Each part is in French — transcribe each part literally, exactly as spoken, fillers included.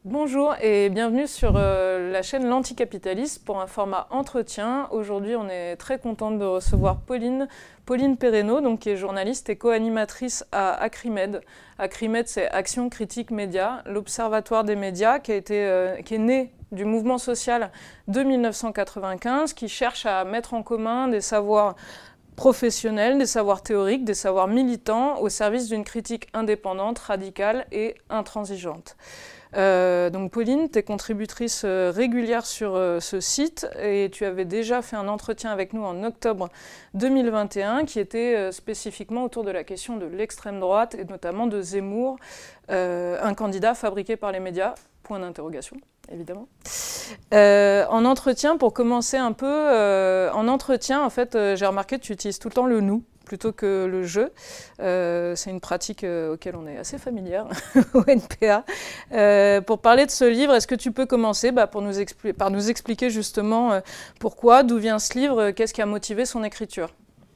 Bonjour et bienvenue sur euh, la chaîne L'Anticapitaliste pour un format entretien. Aujourd'hui, on est très contente de recevoir Pauline, Pauline Perrenot, donc, qui est journaliste et co-animatrice à Acrimed. Acrimed, c'est Action Critique Média, l'observatoire des médias qui, a été, euh, qui est né du mouvement social de mille neuf cent quatre-vingt-quinze, qui cherche à mettre en commun des savoirs professionnels, des savoirs théoriques, des savoirs militants au service d'une critique indépendante, radicale et intransigeante. Euh, donc Pauline, tu es contributrice euh, régulière sur euh, ce site et tu avais déjà fait un entretien avec nous en octobre deux mille vingt et un qui était euh, spécifiquement autour de la question de l'extrême droite et notamment de Zemmour, euh, un candidat fabriqué par les médias, point d'interrogation évidemment. Euh, en entretien, pour commencer un peu, euh, en entretien en fait euh, j'ai remarqué que tu utilises tout le temps le « nous » plutôt que le jeu. Euh, c'est une pratique euh, auquel on est assez familière au N P A. Euh, pour parler de ce livre, est-ce que tu peux commencer bah, pour nous par nous expliquer justement euh, pourquoi, d'où vient ce livre, euh, qu'est-ce qui a motivé son écriture?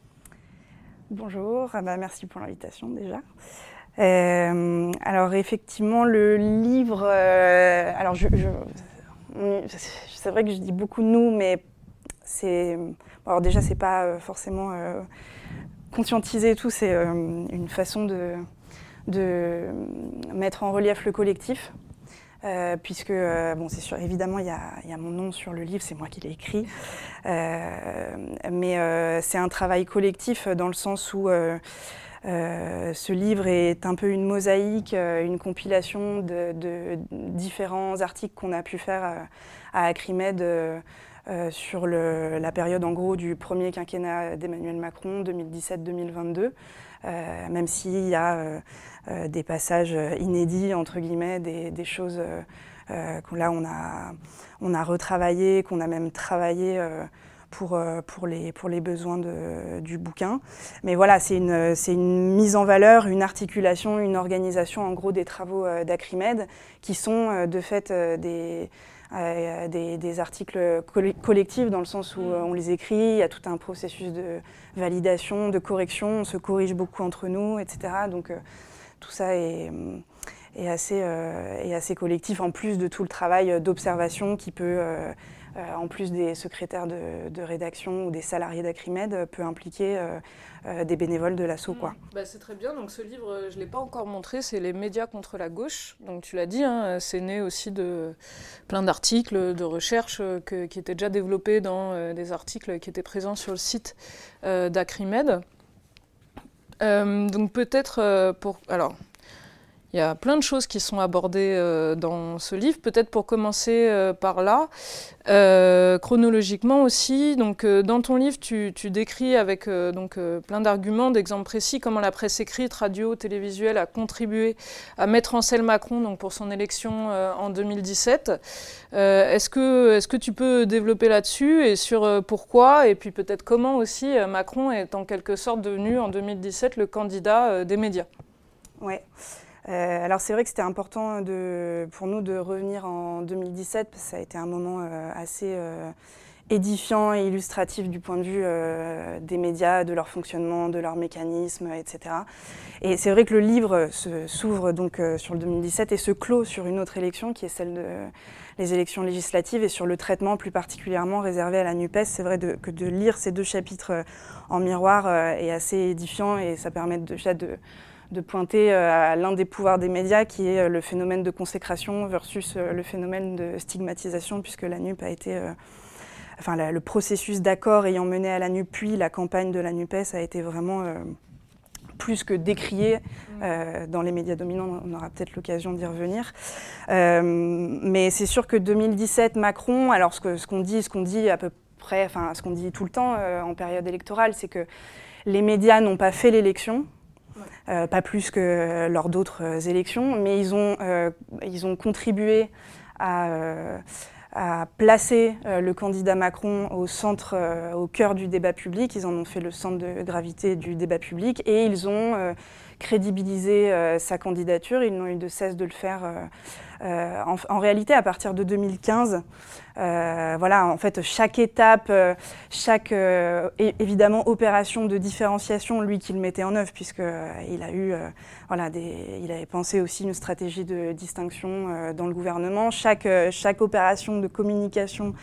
Bonjour, ah bah, merci pour l'invitation déjà. Euh, alors effectivement, le livre, euh, alors je, je, c'est vrai que je dis beaucoup nous, mais c'est, alors déjà c'est pas euh, forcément euh, conscientiser et tout, c'est euh, une façon de, de mettre en relief le collectif. Euh, puisque, euh, bon, c'est sûr, évidemment, il y a, y a mon nom sur le livre, c'est moi qui l'ai écrit, euh, mais euh, c'est un travail collectif dans le sens où euh, euh, ce livre est un peu une mosaïque, euh, une compilation de, de différents articles qu'on a pu faire à, à Acrimed euh, euh, sur le, la période, en gros, du premier quinquennat d'Emmanuel Macron, deux mille dix-sept deux mille vingt-deux. Euh, même s'il y a euh, euh, des passages inédits, entre guillemets, des, des choses euh, euh, que là on a, on a retravaillé, qu'on a même travaillé euh, pour, euh, pour, les, pour les besoins de, du bouquin. Mais voilà, c'est une, c'est une mise en valeur, une articulation, une organisation en gros des travaux euh, d'Acrimed qui sont euh, de fait euh, des... Euh, des, des articles collectifs dans le sens où euh, on les écrit, il y a tout un processus de validation, de correction, on se corrige beaucoup entre nous, et cetera. Donc euh, tout ça est, est, assez, euh, est assez collectif, en plus de tout le travail d'observation qui peut, euh, euh, en plus des secrétaires de, de rédaction ou des salariés d'Acrimed, peut impliquer euh, euh, des bénévoles de l'asso, quoi. Mmh. Bah, c'est très bien, donc ce livre, je ne l'ai pas encore montré, c'est Les médias contre la gauche. Donc tu l'as dit, hein, c'est né aussi de plein d'articles, de recherches que, qui étaient déjà développés dans euh, des articles qui étaient présents sur le site euh, d'Acrimed. Euh, donc peut-être euh, pour... Alors, il y a plein de choses qui sont abordées euh, dans ce livre. Peut-être pour commencer euh, par là, euh, chronologiquement aussi. Donc, euh, dans ton livre, tu, tu décris avec euh, donc, euh, plein d'arguments, d'exemples précis, comment la presse écrite, radio, télévisuelle a contribué à mettre en selle Macron donc, pour son élection euh, en deux mille dix-sept. Euh, est-ce que, est-ce que tu peux développer là-dessus et sur euh, pourquoi et puis peut-être comment aussi euh, Macron est en quelque sorte devenu en deux mille dix-sept le candidat euh, des médias? Ouais. Euh, alors c'est vrai que c'était important de, pour nous de revenir en deux mille dix-sept parce que ça a été un moment euh, assez euh, édifiant et illustratif du point de vue euh, des médias, de leur fonctionnement, de leurs mécanismes, et cetera. Et c'est vrai que le livre se, s'ouvre donc euh, sur le deux mille dix-sept et se clôt sur une autre élection qui est celle de les élections législatives et sur le traitement plus particulièrement réservé à la NUPES. C'est vrai de, que de lire ces deux chapitres euh, en miroir euh, est assez édifiant et ça permet déjà de, de de pointer à l'un des pouvoirs des médias qui est le phénomène de consécration versus le phénomène de stigmatisation puisque la NUP a été, euh, enfin la, le processus d'accord ayant mené à la NUP puis la campagne de la NUPES a été vraiment euh, plus que décrié euh, dans les médias dominants, on aura peut-être l'occasion d'y revenir. Euh, mais c'est sûr que deux mille dix-sept, Macron, alors ce, que, ce qu'on dit, ce qu'on dit à peu près, enfin ce qu'on dit tout le temps euh, en période électorale, c'est que les médias n'ont pas fait l'élection. Euh, pas plus que lors d'autres euh, élections, mais ils ont, euh, ils ont contribué à, euh, à placer euh, le candidat Macron au centre, euh, au cœur du débat public. Ils en ont fait le centre de gravité du débat public et ils ont euh, crédibiliser euh, sa candidature. Ils n'ont eu de cesse de le faire euh, euh, en, en réalité à partir de deux mille quinze. Euh, voilà, en fait, chaque étape, euh, chaque euh, évidemment opération de différenciation, lui qui le mettait en œuvre, puisque euh, il a eu, euh, voilà, des, il avait pensé aussi une stratégie de distinction euh, dans le gouvernement. Chaque euh, chaque opération de communication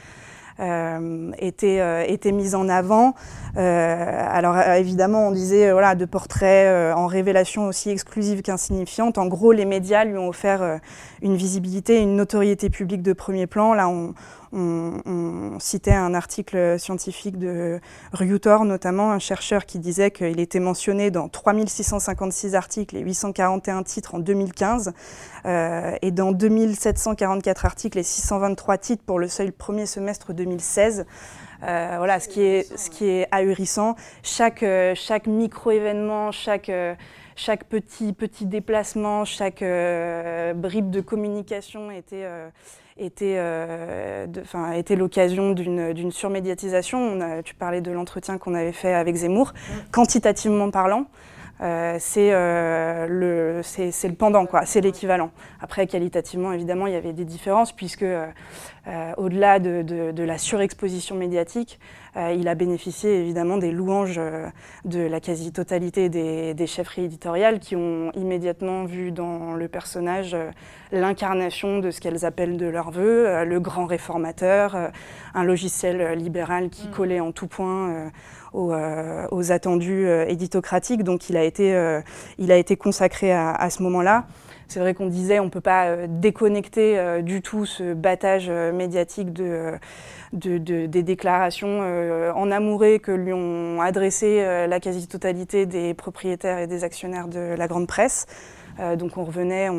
Euh, était, euh, était mise en avant. Euh, alors euh, évidemment, on disait euh, voilà, de portraits euh, en révélation aussi exclusive qu'insignifiante. En gros, les médias lui ont offert euh, une visibilité, une notoriété publique de premier plan. Là, on, on, on citait un article scientifique de Ryutor, notamment un chercheur qui disait qu'il était mentionné dans trois mille six cent cinquante-six articles et huit cent quarante et un titres en deux mille quinze, euh, et dans deux mille sept cent quarante-quatre articles et six cent vingt-trois titres pour le seul premier semestre deux mille seize. Euh, voilà, ce qui est, ce qui est ahurissant. Chaque, euh, chaque micro-événement, chaque, euh, chaque petit, petit déplacement, chaque euh, bribe de communication était, euh, était, euh, de, enfin, était l'occasion d'une, d'une surmédiatisation. On a, tu parlais de l'entretien qu'on avait fait avec Zemmour. Quantitativement parlant, Euh, c'est euh, le, c'est, c'est le pendant, quoi. C'est l'équivalent. Après, qualitativement, évidemment, il y avait des différences, puisque euh, euh, au-delà de, de, de la surexposition médiatique, euh, il a bénéficié évidemment des louanges euh, de la quasi-totalité des, des chefferies éditoriales qui ont immédiatement vu dans le personnage euh, l'incarnation de ce qu'elles appellent de leur vœu, euh, le grand réformateur, euh, un logiciel euh, libéral qui mmh. collait en tout point euh, Aux, euh, aux attendus euh, éditocratiques. Donc il a été, euh, il a été consacré à, à ce moment-là. C'est vrai qu'on disait on ne peut pas euh, déconnecter euh, du tout ce battage euh, médiatique de, de, de, des déclarations euh, en amouré que lui ont adressé euh, la quasi-totalité des propriétaires et des actionnaires de la grande presse. Euh, donc on revenait, on,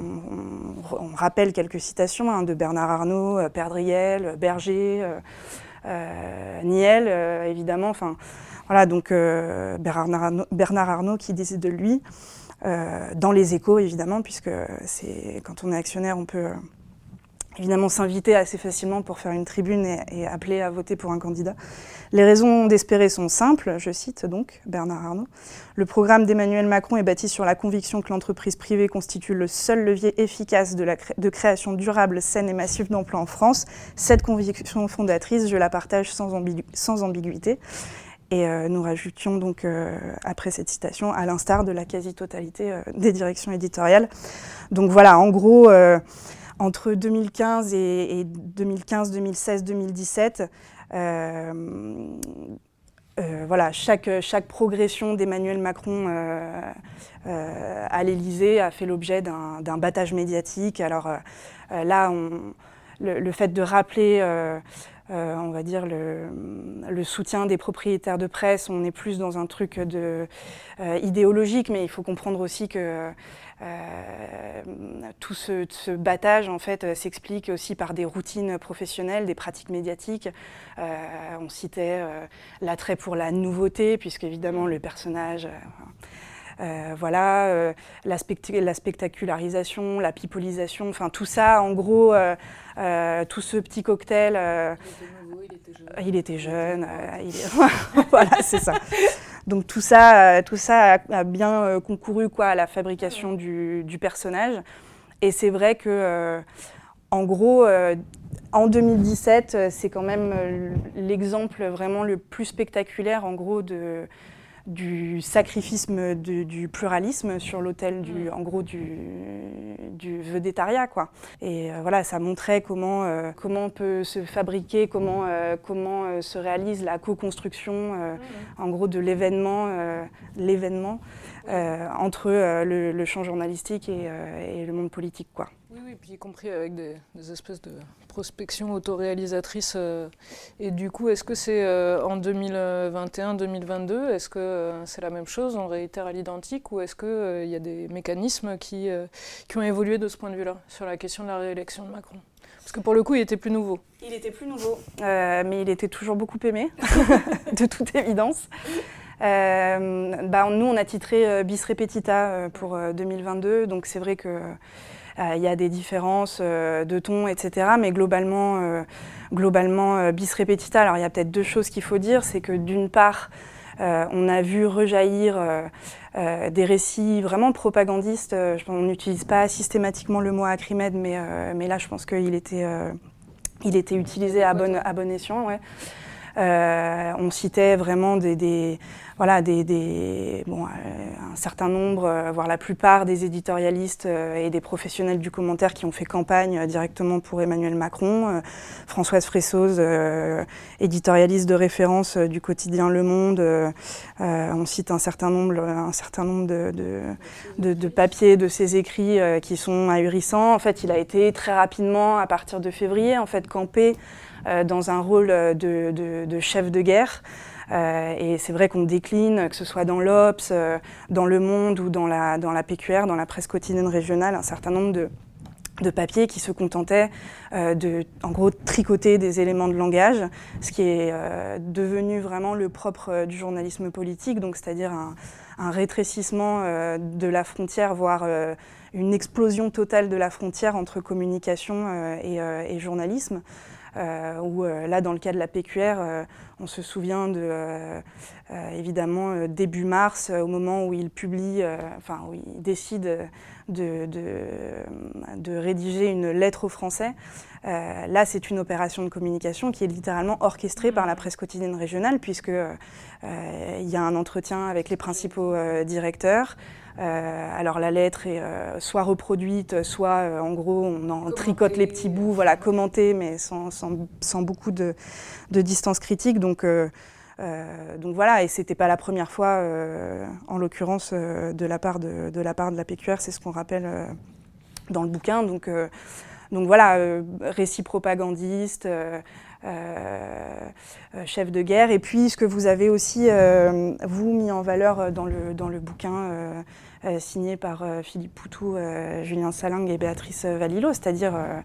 on, on rappelle quelques citations hein, de Bernard Arnault, euh, Perdriel, Berger, euh, Euh, Niel, euh, évidemment, enfin, voilà, donc euh, Bernard, Arnault, Bernard Arnault qui disait de lui, euh, dans les Échos, évidemment, puisque c'est, quand on est actionnaire, on peut euh, évidemment s'inviter assez facilement pour faire une tribune et, et appeler à voter pour un candidat. Les raisons d'espérer sont simples, je cite donc Bernard Arnault. Le programme d'Emmanuel Macron est bâti sur la conviction que l'entreprise privée constitue le seul levier efficace de, la cré- de création durable, saine et massive d'emplois en France. Cette conviction fondatrice, je la partage sans, ambigu- sans ambiguïté. Et euh, nous rajoutions donc, euh, après cette citation, à l'instar de la quasi-totalité euh, des directions éditoriales. Donc voilà, en gros, euh, entre deux mille quinze et, et deux mille quinze, deux mille seize, deux mille dix-sept, Euh, euh, voilà, chaque, chaque progression d'Emmanuel Macron euh, euh, à l'Élysée a fait l'objet d'un, d'un battage médiatique. Alors euh, là, on, le, le fait de rappeler, euh, euh, on va dire, le, le soutien des propriétaires de presse, on est plus dans un truc de, euh, idéologique, mais il faut comprendre aussi que Euh, tout ce, ce battage en fait euh, s'explique aussi par des routines professionnelles, des pratiques médiatiques. Euh, on citait euh, l'attrait pour la nouveauté, puisque évidemment le personnage, euh, euh, voilà, euh, la, spect- la spectacularisation, la pipolisation, enfin tout ça, en gros, euh, euh, tout ce petit cocktail. Euh, il était jeune, euh, il est... voilà, c'est ça. Donc tout ça, tout ça a, a bien euh, concouru quoi, à la fabrication du, du personnage. Et c'est vrai que, euh, en gros, euh, en deux mille dix-sept, c'est quand même euh, l'exemple vraiment le plus spectaculaire, en gros, de, du sacrificisme de, du pluralisme sur l'autel du, en gros, du, du vedettariat, quoi. Et euh, voilà, ça montrait comment, euh, comment on peut se fabriquer, comment, euh, comment euh, se réalise la co-construction, euh, mmh. en gros, de l'événement, euh, l'événement euh, entre euh, le, le champ journalistique et, euh, et le monde politique, quoi. Oui, oui, puis y compris avec des, des espèces de prospection autoréalisatrice. Euh, et du coup, est-ce que c'est euh, en deux mille vingt et un deux mille vingt-deux, est-ce que euh, c'est la même chose, on réitère à l'identique, ou est-ce qu'il euh, y a des mécanismes qui, euh, qui ont évolué de ce point de vue-là, sur la question de la réélection de Macron ? Parce que pour le coup, il était plus nouveau. Il était plus nouveau, euh, mais il était toujours beaucoup aimé, de toute évidence. Euh, bah, nous, on a titré euh, Bis Repetita euh, pour euh, deux mille vingt-deux, donc c'est vrai que il euh, y a des différences euh, de ton, et cetera. Mais globalement, euh, globalement euh, bis repetita. Alors il y a peut-être deux choses qu'il faut dire, c'est que d'une part, euh, on a vu rejaillir euh, euh, des récits vraiment propagandistes. Euh, on n'utilise pas systématiquement le mot Acrimed, mais, euh, mais là, je pense qu'il était, euh, il était utilisé à bon, à bon escient. Ouais. Euh, on citait vraiment des, des, voilà, des, des, bon, euh, un certain nombre, euh, voire la plupart des éditorialistes euh, et des professionnels du commentaire qui ont fait campagne euh, directement pour Emmanuel Macron. Euh, Françoise Fressoz, euh, éditorialiste de référence euh, du quotidien Le Monde. Euh, euh, on cite un certain nombre, un certain nombre de, de, de, de papiers de ses écrits euh, qui sont ahurissants. En fait, il a été très rapidement, à partir de février, en fait, campé Euh, dans un rôle de, de, de chef de guerre. Euh, et c'est vrai qu'on décline, que ce soit dans l'Obs, euh, dans Le Monde ou dans la, dans la P Q R, dans la presse quotidienne régionale, un certain nombre de, de papiers qui se contentaient euh, de, en gros, tricoter des éléments de langage, ce qui est euh, devenu vraiment le propre euh, du journalisme politique, donc c'est-à-dire un, un rétrécissement euh, de la frontière, voire euh, une explosion totale de la frontière entre communication euh, et, euh, et journalisme. Euh, où euh, là, dans le cas de la P Q R, euh, on se souvient de, euh, euh, évidemment, euh, début mars, euh, au moment où il publie, euh, enfin, où il décide de, de, de rédiger une lettre aux Français. Euh, là, c'est une opération de communication qui est littéralement orchestrée par la presse quotidienne régionale, puisque euh, il y a un entretien avec les principaux euh, directeurs. Euh, alors la lettre est euh, soit reproduite, soit euh, en gros on en commenter, tricote les petits bouts, voilà, commentée, mais sans, sans, sans beaucoup de, de distance critique. Donc, euh, euh, donc voilà, et c'était pas la première fois, euh, en l'occurrence, euh, de, la part de, de la part de la P Q R, c'est ce qu'on rappelle euh, dans le bouquin. Donc, euh, donc voilà, euh, récit propagandiste. Euh, Euh, euh, chef de guerre. Et puis ce que vous avez aussi, euh, vous, mis en valeur dans le, dans le bouquin euh, euh, signé par euh, Philippe Poutou, euh, Julien Salingue et Béatrice Valilot, c'est-à-dire euh,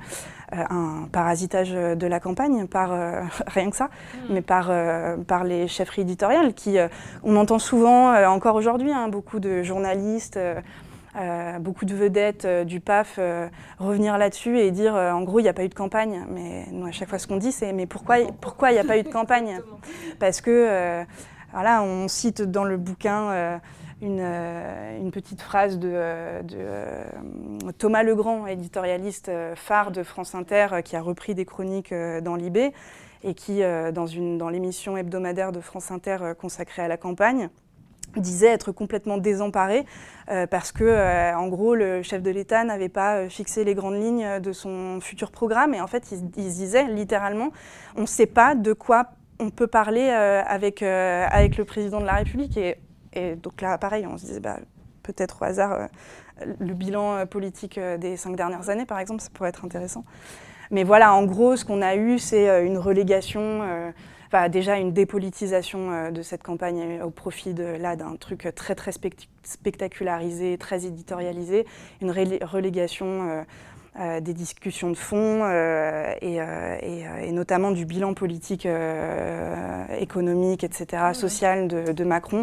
un parasitage de la campagne, par, euh, rien que ça, mmh. mais par, euh, par les chefferies éditoriales qui, euh, on entend souvent, euh, encore aujourd'hui, hein, beaucoup de journalistes, euh, Euh, beaucoup de vedettes euh, du P A F euh, revenir là-dessus et dire euh, en gros il n'y a pas eu de campagne. Mais nous à chaque fois ce qu'on dit c'est mais pourquoi pourquoi il n'y a pas eu de campagne? Parce que euh, voilà, on cite dans le bouquin euh, une, euh, une petite phrase de, de euh, Thomas Legrand, éditorialiste euh, phare de France Inter, euh, qui a repris des chroniques euh, dans l'I B et qui euh, dans, une, dans l'émission hebdomadaire de France Inter euh, consacrée à la campagne disait être complètement désemparé euh, parce que, euh, en gros, le chef de l'État n'avait pas euh, fixé les grandes lignes de son futur programme. Et en fait, il, il se disait littéralement, on ne sait pas de quoi on peut parler euh, avec, euh, avec le président de la République. Et, et donc là, pareil, on se disait, bah, peut-être au hasard, euh, le bilan politique des cinq dernières années, par exemple, ça pourrait être intéressant. Mais voilà, en gros, ce qu'on a eu, c'est une relégation... Euh, Enfin, déjà une dépolitisation euh, de cette campagne au profit de, là, d'un truc très très spect- spectacularisé, très éditorialisé, une ré- relégation euh, euh, des discussions de fond euh, et, euh, et, et notamment du bilan politique, euh, économique, et cetera, social de, de Macron.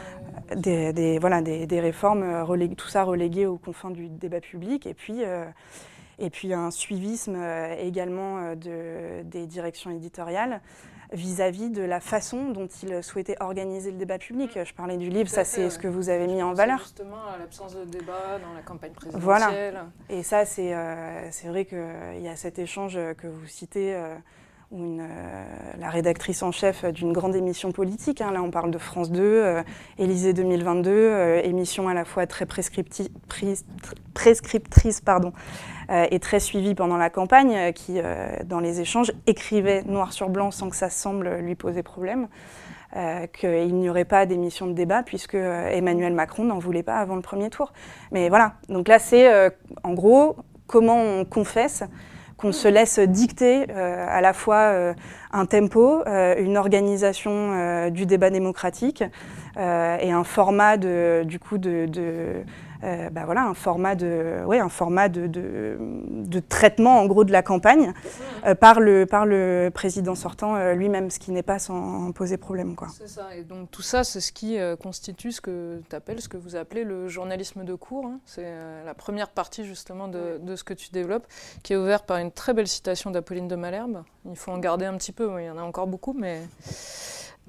Des, des, voilà, des, des réformes, relég- tout ça relégué aux confins du débat public. Et puis, euh, et puis un suivisme euh, également euh, de, des directions éditoriales vis-à-vis de la façon dont il souhaitait organiser le débat public. Je parlais du livre, ça c'est ce que vous avez mis en valeur. Justement à l'absence de débat dans la campagne présidentielle. Voilà. Et ça, c'est, euh, c'est vrai qu'il y a cet échange que vous citez, euh, où une, euh, la rédactrice en chef d'une grande émission politique, hein, là on parle de France deux, euh, Élysée deux mille vingt-deux, euh, émission à la fois très prescripti- pris- prescriptrice, pardon, Euh, et très suivie pendant la campagne, euh, qui, euh, dans les échanges, écrivait noir sur blanc sans que ça semble lui poser problème, euh, qu'il n'y aurait pas d'émission de débat puisque euh, Emmanuel Macron n'en voulait pas avant le premier tour. Mais voilà, donc là c'est euh, en gros comment on confesse qu'on se laisse dicter euh, à la fois euh, un tempo, euh, une organisation euh, du débat démocratique euh, et un format de, du coup de... de Euh, bah voilà, un format de, ouais, un format de, de, de traitement en gros de la campagne euh, par, le, par le président sortant euh, lui-même, ce qui n'est pas sans poser problème, quoi. C'est ça, et donc tout ça, c'est ce qui euh, constitue ce que tu appelles, ce que vous appelez le journalisme de cours. Hein. C'est euh, la première partie justement de, de ce que tu développes, qui est ouverte par une très belle citation d'Apolline de Malherbe. Il faut en garder un petit peu, il y en a encore beaucoup, mais...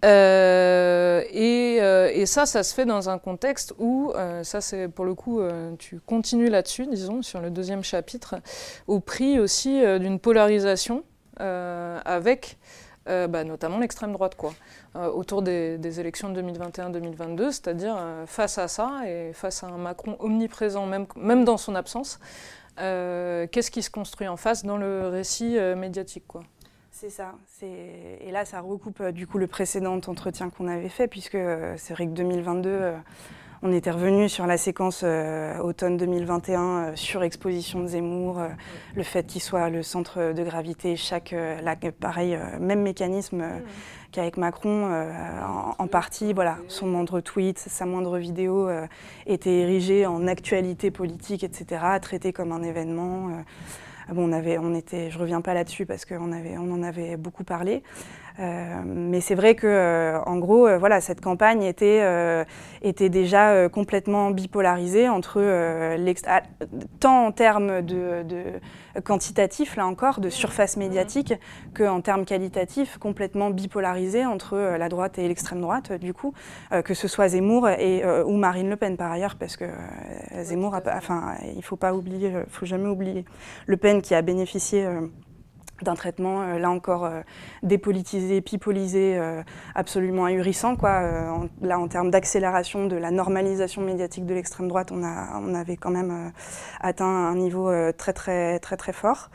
Euh, et, euh, et ça, ça se fait dans un contexte où, euh, ça c'est pour le coup, euh, tu continues là-dessus, disons, sur le deuxième chapitre, au prix aussi euh, d'une polarisation euh, avec euh, bah, notamment l'extrême droite, quoi, euh, autour des, des élections de deux mille vingt et un deux mille vingt-deux, c'est-à-dire euh, face à ça et face à un Macron omniprésent, même, même dans son absence, euh, qu'est-ce qui se construit en face dans le récit euh, médiatique, quoi. C'est ça. Et là, ça recoupe euh, du coup le précédent entretien qu'on avait fait, puisque euh, c'est vrai que deux mille vingt-deux, euh, on était revenu sur la séquence euh, automne deux mille vingt et un, euh, surexposition de Zemmour, euh, le fait qu'il soit le centre de gravité, chaque, euh, là, pareil, euh, même mécanisme euh, qu'avec Macron, euh, en, en partie, voilà, son moindre tweet, sa moindre vidéo euh, était érigée en actualité politique, et cetera, traité comme un événement. Euh, Bon, on avait, on était, je ne reviens pas là-dessus parce qu'on avait, on en avait beaucoup parlé. Euh, mais c'est vrai que, euh, en gros, euh, voilà, cette campagne était, euh, était déjà euh, complètement bipolarisée entre euh, l'ex- tant en termes de, de quantitatif, là encore, de surface médiatique, qu'en termes qualitatifs, complètement bipolarisée entre euh, la droite et l'extrême droite, du coup, euh, que ce soit Zemmour et, euh, ou Marine Le Pen par ailleurs, parce que euh, Zemmour, a, enfin, il ne faut pas oublier, il faut jamais oublier Le Pen qui a bénéficié euh, d'un traitement, euh, là encore, euh, dépolitisé, pipolisé, euh, absolument ahurissant, quoi. Euh, en, là, en termes d'accélération de la normalisation médiatique de l'extrême droite, on, a, on avait quand même euh, atteint un niveau euh, très, très, très, très fort.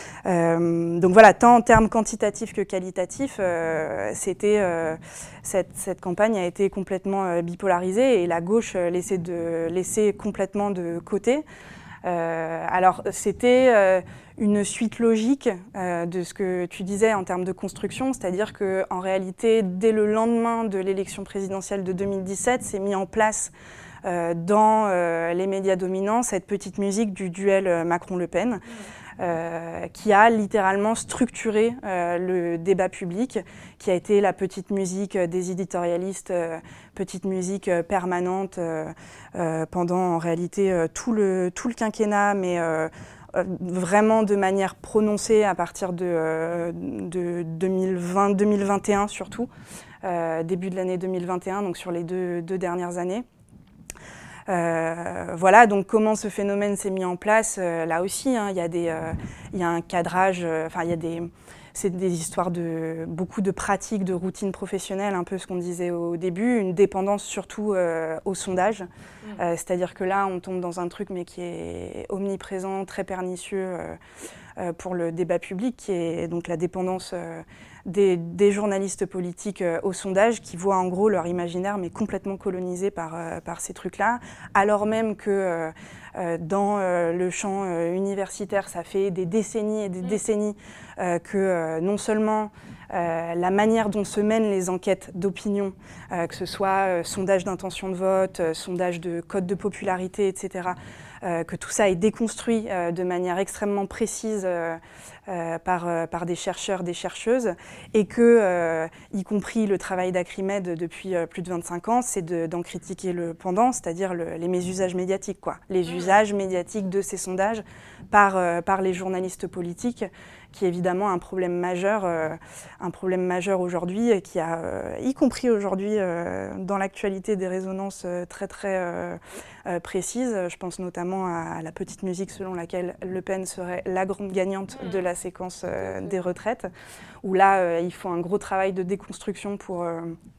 Euh, donc voilà, tant en termes quantitatifs que qualitatifs, euh, c'était, euh, cette, cette campagne a été complètement euh, bipolarisée et la gauche euh, laissée, de, laissée complètement de côté. Euh, alors, c'était euh, une suite logique euh, de ce que tu disais en termes de construction, c'est-à-dire qu'en réalité, dès le lendemain de l'élection présidentielle de deux mille dix-sept, s'est mis en place euh, dans euh, les médias dominants cette petite musique du duel Macron-Le Pen. Euh, qui a littéralement structuré euh, le débat public, qui a été la petite musique des éditorialistes, euh, petite musique euh, permanente euh, euh, pendant en réalité euh, tout, le, tout le quinquennat, mais euh, euh, vraiment de manière prononcée à partir de, euh, de deux mille vingt deux mille vingt et un surtout, euh, début de l'année deux mille vingt et un, donc sur les deux, deux dernières années. Euh, voilà, donc comment ce phénomène s'est mis en place, euh, là aussi, hein, il y a des, euh, il y a un cadrage, enfin euh, il y a des, c'est des histoires de beaucoup de pratiques, de routines professionnelles, un peu ce qu'on disait au début, une dépendance surtout euh, au sondage, mmh. euh, c'est-à-dire que là on tombe dans un truc mais qui est omniprésent, très pernicieux euh, euh, pour le débat public, qui est donc la dépendance euh, Des, des journalistes politiques euh, au sondage qui voient en gros leur imaginaire mais complètement colonisé par, euh, par ces trucs-là, alors même que euh, euh, dans euh, le champ euh, universitaire, ça fait des décennies et des décennies euh, que euh, non seulement euh, la manière dont se mènent les enquêtes d'opinion, euh, que ce soit euh, sondage d'intention de vote, euh, sondage de code de popularité, et cetera, euh, que tout ça est déconstruit euh, de manière extrêmement précise euh, euh, par, euh, par des chercheurs, des chercheuses, et que, euh, y compris le travail d'Acrimed depuis euh, plus de vingt-cinq ans, c'est de, d'en critiquer le pendant, c'est-à-dire le, les mésusages médiatiques, quoi. Les usages médiatiques de ces sondages par, euh, par les journalistes politiques, qui est évidemment un problème majeur, euh, un problème majeur aujourd'hui, qui a, euh, y compris aujourd'hui, euh, dans l'actualité, des résonances euh, très très euh, euh, précises. Je pense notamment à la petite musique selon laquelle Le Pen serait la grande gagnante de la séquence euh, des retraites, où là, euh, il faut un gros travail de déconstruction pour... Euh,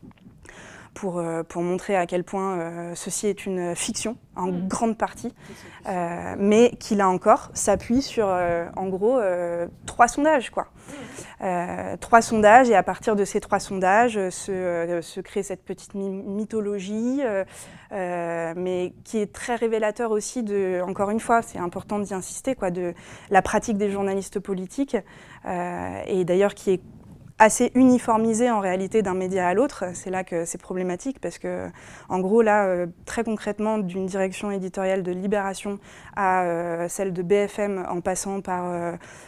Pour, euh, pour montrer à quel point euh, ceci est une fiction, en mmh. grande partie, euh, mais qui, là encore, s'appuie sur, euh, en gros, euh, trois sondages, quoi. Mmh. Euh, trois sondages, et à partir de ces trois sondages, euh, se, euh, se crée cette petite mythologie, euh, euh, mais qui est très révélateur aussi de, encore une fois, c'est important d'y insister, quoi, de la pratique des journalistes politiques, euh, et d'ailleurs qui est assez uniformisé en réalité d'un média à l'autre. C'est là que c'est problématique parce que, en gros, là, euh, très concrètement, d'une direction éditoriale de Libération à euh, celle de B F M, en passant par euh,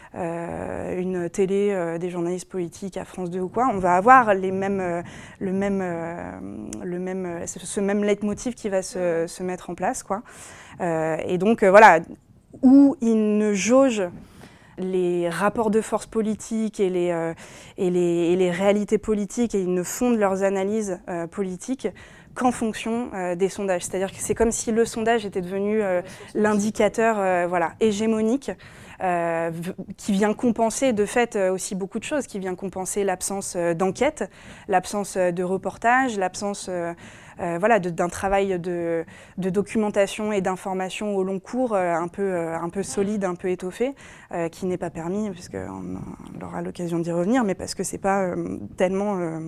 euh, une télé, euh, des journalistes politiques à France deux ou quoi, on va avoir les mêmes, euh, le même, euh, le même, euh, ce même leitmotiv qui va se, se mettre en place, quoi. Euh, et donc, euh, voilà, où il ne jauge les rapports de force politiques et les, euh, et les, et les réalités politiques, et ils ne fondent leurs analyses euh, politiques qu'en fonction euh, des sondages. C'est-à-dire que c'est comme si le sondage était devenu euh, l'indicateur euh, voilà, hégémonique euh, qui vient compenser de fait euh, aussi beaucoup de choses, qui vient compenser l'absence euh, d'enquête, l'absence euh, de reportage, l'absence euh, euh, voilà, d'un travail de, de documentation et d'information au long cours euh, un, peu, euh, un peu solide, un peu étoffé, euh, qui n'est pas permis, puisqu'on on aura l'occasion d'y revenir, mais parce que c'est pas euh, tellement... Euh,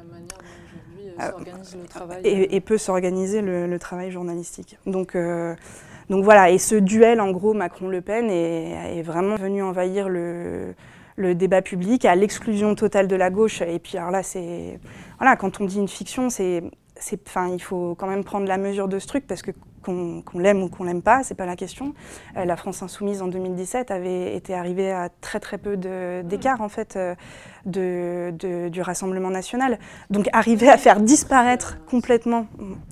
s'organise le travail. Et, et peut s'organiser le, le travail journalistique. Donc, euh, donc voilà, et ce duel, en gros, Macron-Le Pen est, est vraiment venu envahir le, le débat public à l'exclusion totale de la gauche. Et puis alors là, c'est... Voilà, quand on dit une fiction, c'est... Enfin, il faut quand même prendre la mesure de ce truc, parce que qu'on qu'on l'aime ou qu'on l'aime pas, c'est pas la question. Euh, la France Insoumise en deux mille dix-sept avait été arrivée à très très peu d'écart en fait euh, de, de, du Rassemblement national. Donc arriver à faire disparaître complètement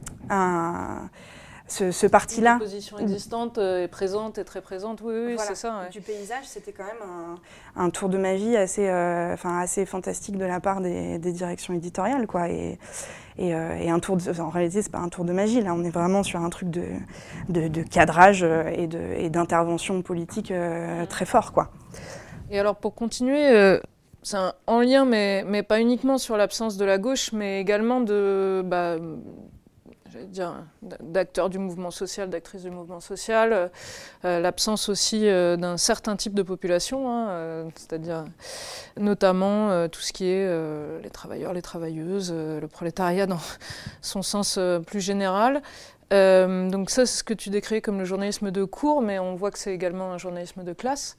un, ce, ce parti-là. La position existante est présente et très présente, oui, oui, voilà. C'est ça. Ouais. Du paysage, c'était quand même un, un tour de magie assez, euh, enfin, assez fantastique de la part des, des directions éditoriales, quoi. Et, Et, euh, et un tour de, en réalité, c'est pas un tour de magie. Là, on est vraiment sur un truc de, de, de cadrage et d'intervention politique euh, très fort, quoi. Et alors, pour continuer, euh, c'est en lien, mais, mais pas uniquement sur l'absence de la gauche, mais également de, bah, j'allais dire, d'acteurs du mouvement social, d'actrices du mouvement social, euh, l'absence aussi euh, d'un certain type de population, hein, euh, c'est-à-dire notamment euh, tout ce qui est euh, les travailleurs, les travailleuses, euh, le prolétariat dans son sens euh, plus général. Euh, donc ça, c'est ce que tu décris comme le journalisme de cours, mais on voit que c'est également un journalisme de classe.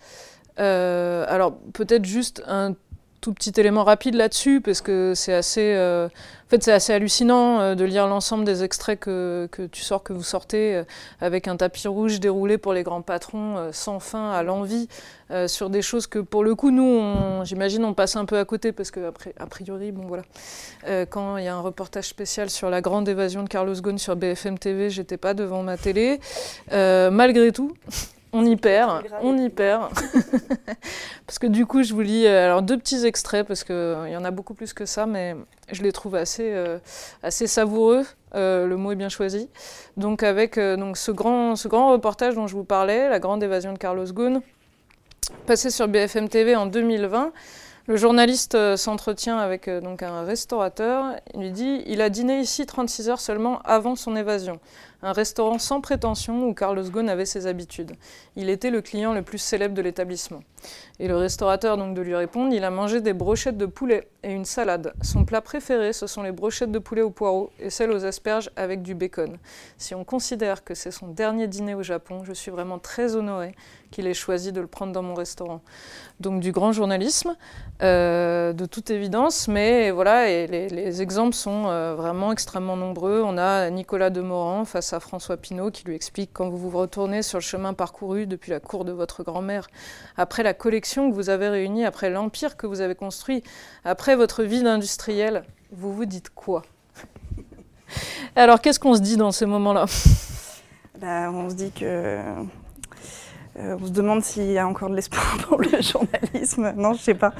Euh, alors peut-être juste un tout petit élément rapide là-dessus, parce que c'est assez, euh, en fait, c'est assez hallucinant euh, de lire l'ensemble des extraits que, que tu sors, que vous sortez, euh, avec un tapis rouge déroulé pour les grands patrons, euh, sans fin, à l'envi, euh, sur des choses que, pour le coup, nous, j'imagine, on passe un peu à côté, parce que, après, a priori, bon voilà, euh, quand il y a un reportage spécial sur la grande évasion de Carlos Ghosn sur B F M T V, j'étais pas devant ma télé, euh, malgré tout. On y perd, on y perd. Parce que du coup, je vous lis euh, alors deux petits extraits, parce qu'il euh, y en a beaucoup plus que ça, mais je les trouve assez, euh, assez savoureux. Euh, le mot est bien choisi. Donc avec euh, donc ce, grand, ce grand reportage dont je vous parlais, la grande évasion de Carlos Ghosn, passé sur B F M T V en deux mille vingt, le journaliste euh, s'entretient avec euh, donc un restaurateur. Il lui dit « Il a dîné ici trente-six heures seulement avant son évasion. Un restaurant sans prétention où Carlos Ghosn avait ses habitudes. Il était le client le plus célèbre de l'établissement. » Et le restaurateur donc de lui répondre « Il a mangé des brochettes de poulet et une salade. Son plat préféré, ce sont les brochettes de poulet au poireau et celles aux asperges avec du bacon. Si on considère que c'est son dernier dîner au Japon, je suis vraiment très honorée qu'il ait choisi de le prendre dans mon restaurant. » Donc du grand journalisme, euh, de toute évidence, mais voilà, et les, les exemples sont euh, vraiment extrêmement nombreux. On a Nicolas Demorand face à François Pinault qui lui explique « Quand vous vous retournez sur le chemin parcouru depuis la cour de votre grand-mère, après la collection que vous avez réunie, après l'empire que vous avez construit, après votre vie d'industriel, vous vous dites quoi ?» Alors qu'est-ce qu'on se dit dans ces moments-là? Ben, on se dit que... Euh, on se demande s'il y a encore de l'espoir pour le journalisme. Non, je sais pas.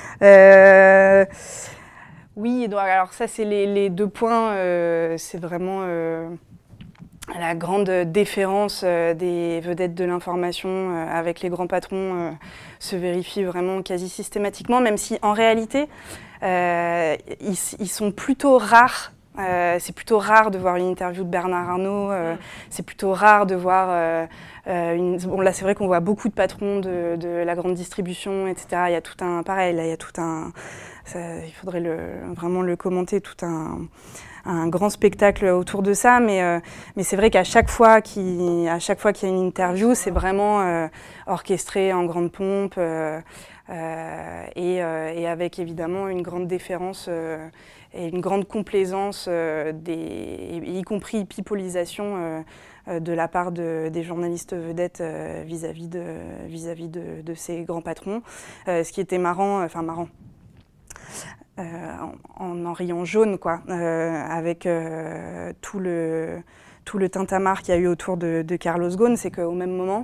Euh, oui, donc, alors ça, c'est les, les deux points. Euh, c'est vraiment euh, la grande déférence euh, des vedettes de l'information euh, avec les grands patrons euh, se vérifie vraiment quasi systématiquement, même si en réalité, euh, ils, ils sont plutôt rares. Euh, c'est plutôt rare de voir une interview de Bernard Arnault, euh, c'est plutôt rare de voir... Euh, euh, une... Bon, là, c'est vrai qu'on voit beaucoup de patrons de, de la grande distribution, et cetera. Il y a tout un... Pareil, là, il y a tout un... Ça, il faudrait le, vraiment le commenter, tout un, un grand spectacle autour de ça. Mais, euh, mais c'est vrai qu'à chaque fois qu'il à chaque fois qu'il y a une interview, c'est vraiment euh, orchestré en grande pompe euh, euh, et, euh, et avec évidemment une grande déférence euh, et une grande complaisance, euh, des, y compris pipolisation euh, euh, de la part de, des journalistes vedettes euh, vis-à-vis de, vis-à-vis de, de ces grands patrons. Euh, ce qui était marrant, enfin marrant, euh, en, en en riant jaune, quoi, euh, avec euh, tout le, tout le tintamarre qu'il y a eu autour de, de Carlos Ghosn, c'est qu'au même moment,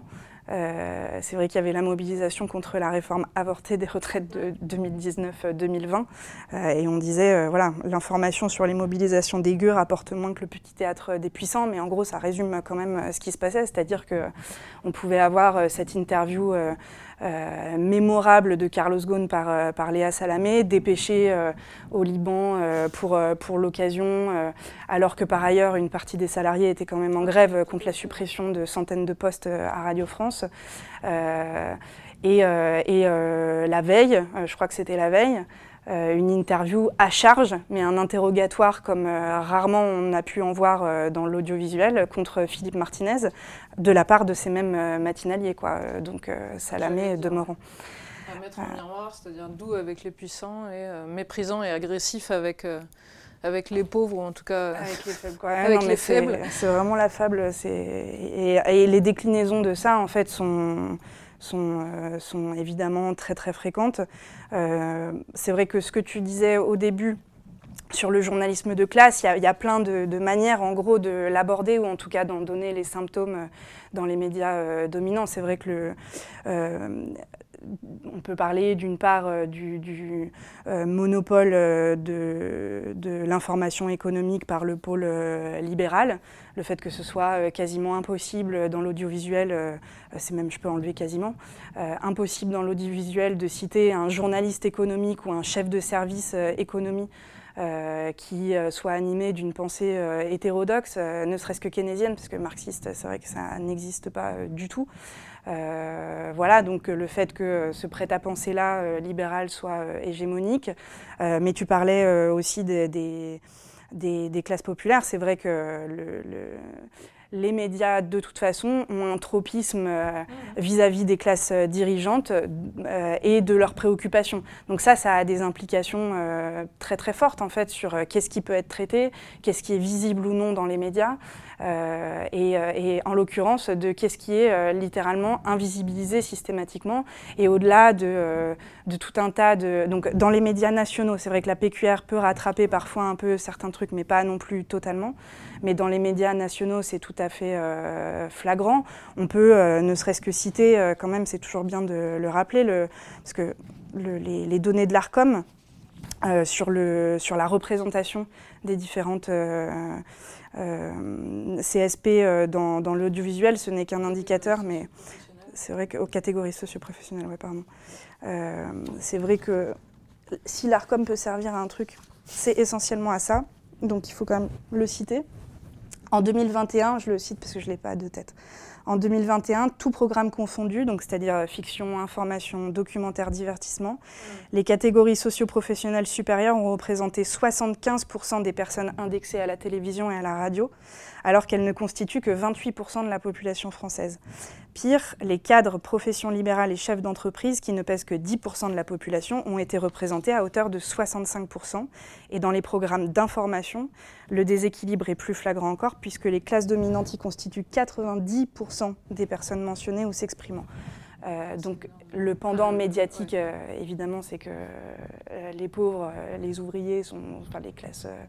Euh, c'est vrai qu'il y avait la mobilisation contre la réforme avortée des retraites de deux mille dix-neuf deux mille vingt. Euh, et on disait, euh, voilà, l'information sur les mobilisations des gueux rapporte moins que le petit théâtre des puissants. Mais en gros, ça résume quand même ce qui se passait. C'est-à-dire qu'on pouvait avoir cette interview euh, euh, mémorable de Carlos Ghosn par, euh, par Léa Salamé, dépêchée euh, au Liban euh, pour, euh, pour l'occasion, euh, alors que par ailleurs, une partie des salariés étaient quand même en grève contre la suppression de centaines de postes à Radio France. Euh, et euh, et euh, la veille, euh, je crois que c'était la veille, euh, une interview à charge, mais un interrogatoire comme euh, rarement on a pu en voir euh, dans l'audiovisuel contre Philippe Martinez, de la part de ces mêmes euh, matinaliers, quoi. Donc euh, Salamé demeurant. À mettre en miroir, c'est-à-dire doux avec les puissants et euh, méprisant et agressif avec... Euh... avec les pauvres, ou en tout cas avec les faibles. Quoi. Avec non, les faibles. C'est vraiment la fable. Et, et les déclinaisons de ça, en fait, sont, sont, euh, sont évidemment très, très fréquentes. Euh, c'est vrai que ce que tu disais au début sur le journalisme de classe, il y, y a plein de, de manières, en gros, de l'aborder, ou en tout cas d'en donner les symptômes dans les médias euh, dominants. C'est vrai que le... Euh, on peut parler d'une part euh, du, du euh, monopole euh, de, de l'information économique par le pôle euh, libéral, le fait que ce soit euh, quasiment impossible dans l'audiovisuel, euh, c'est même, je peux enlever quasiment, euh, impossible dans l'audiovisuel de citer un journaliste économique ou un chef de service euh, économie Euh, qui euh, soit animé d'une pensée euh, hétérodoxe, euh, ne serait-ce que keynésienne, parce que marxiste, c'est vrai que ça n'existe pas euh, du tout. Euh, voilà, donc le fait que ce prêt-à-penser-là euh, libéral soit euh, hégémonique. Euh, mais tu parlais euh, aussi des, des, des, des classes populaires. C'est vrai que le, le, les médias, de toute façon, ont un tropisme euh, vis-à-vis des classes euh, dirigeantes euh, et de leurs préoccupations. Donc ça, ça a des implications euh, très très fortes en fait sur euh, qu'est-ce qui peut être traité, qu'est-ce qui est visible ou non dans les médias, euh, et, et en l'occurrence de qu'est-ce qui est euh, littéralement invisibilisé systématiquement. Et au-delà de, euh, de tout un tas de... Donc dans les médias nationaux, c'est vrai que la P Q R peut rattraper parfois un peu certains trucs, mais pas non plus totalement. Mais dans les médias nationaux, c'est tout à fait euh, flagrant. On peut, euh, ne serait-ce que citer, euh, quand même, c'est toujours bien de le rappeler, le, parce que le, les, les données de l'Arcom euh, sur, le, sur la représentation des différentes euh, euh, C S P euh, dans, dans l'audiovisuel, ce n'est qu'un indicateur, mais c'est vrai qu'aux catégories socio-professionnelles, ouais, pardon. Euh, c'est vrai que si l'Arcom peut servir à un truc, c'est essentiellement à ça, donc il faut quand même le citer. En deux mille vingt et un, je le cite parce que je ne l'ai pas de tête. En deux mille vingt et un, tout programme confondu, donc c'est-à-dire fiction, information, documentaire, divertissement, mmh. les catégories socio-professionnelles supérieures ont représenté soixante-quinze pour cent des personnes indexées à la télévision et à la radio, alors qu'elles ne constituent que vingt-huit pour cent de la population française. Pire, les cadres, professions libérales et chefs d'entreprise, qui ne pèsent que dix pour cent de la population, ont été représentés à hauteur de soixante-cinq pour cent. Et dans les programmes d'information, le déséquilibre est plus flagrant encore, puisque les classes dominantes y constituent quatre-vingt-dix pour cent des personnes mentionnées ou s'exprimant. Euh, donc le pendant médiatique, euh, évidemment, c'est que euh, les pauvres, euh, les ouvriers, sont, enfin les classes... Euh,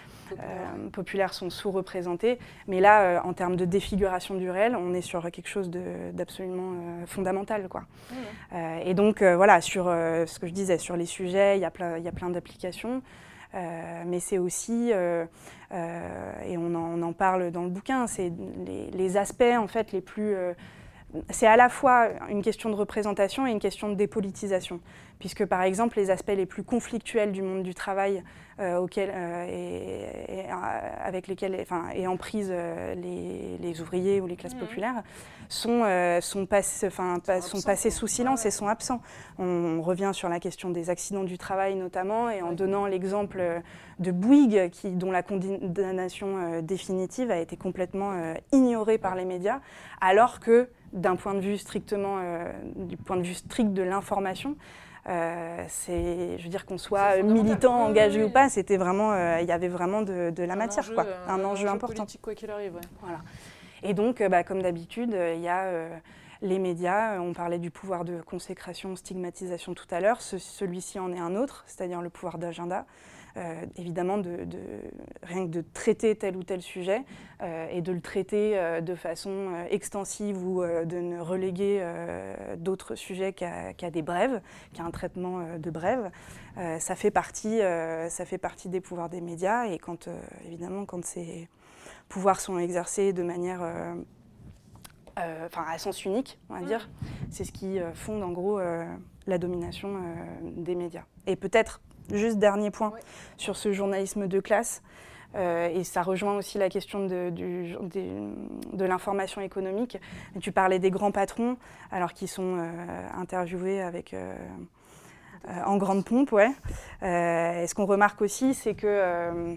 Euh, populaires sont sous-représentés, mais là, euh, en termes de défiguration du réel, on est sur quelque chose d'absolument euh, fondamental, quoi. Mmh. Euh, et donc, euh, voilà, sur euh, ce que je disais, sur les sujets, il y a plein, il y a plein d'applications, euh, mais c'est aussi, euh, euh, et on en, on en parle dans le bouquin, c'est les, les aspects, en fait, les plus... Euh, c'est à la fois une question de représentation et une question de dépolitisation, puisque par exemple les aspects les plus conflictuels du monde du travail euh, auquel, euh, et, et, avec lesquels enfin, et en prise euh, les, les ouvriers ou les classes mmh. populaires sont, euh, sont, pass, enfin, pas, sont passés sous silence ouais. et sont absents. On, on revient sur la question des accidents du travail notamment, et en ouais. donnant l'exemple de Bouygues, qui, dont la condamnation euh, définitive a été complètement euh, ignorée par les médias, alors que d'un point de vue strictement, euh, du point de vue strict de l'information, euh, c'est, je veux dire qu'on soit militant, oui, engagé oui, oui. ou pas, c'était vraiment, il euh, y avait vraiment de, de la un matière, enjeu, quoi, un, un enjeu enjeu important. Politique, quoi qu'il arrive. Ouais. Voilà. Et donc, bah, comme d'habitude, il y a euh, les médias. On parlait du pouvoir de consécration, stigmatisation tout à l'heure. Ce, celui-ci en est un autre, c'est-à-dire le pouvoir d'agenda. Euh, évidemment, de, de, rien que de traiter tel ou tel sujet euh, et de le traiter euh, de façon euh, extensive ou euh, de ne reléguer euh, d'autres sujets qu'à qu'à des brèves, qu'à un traitement euh, de brèves, euh, ça fait partie, euh, ça fait partie des pouvoirs des médias. Et quand, euh, évidemment, quand ces pouvoirs sont exercés de manière, euh, euh, enfin, à sens unique, on va dire, c'est ce qui euh, fonde en gros euh, la domination euh, des médias. Et peut-être juste dernier point oui. sur ce journalisme de classe, euh, et ça rejoint aussi la question de, du, des, de l'information économique. Tu parlais des grands patrons, alors qu'ils sont euh, interviewés avec, euh, euh, en grande pompe. Ouais. Euh, et ce qu'on remarque aussi, c'est que euh,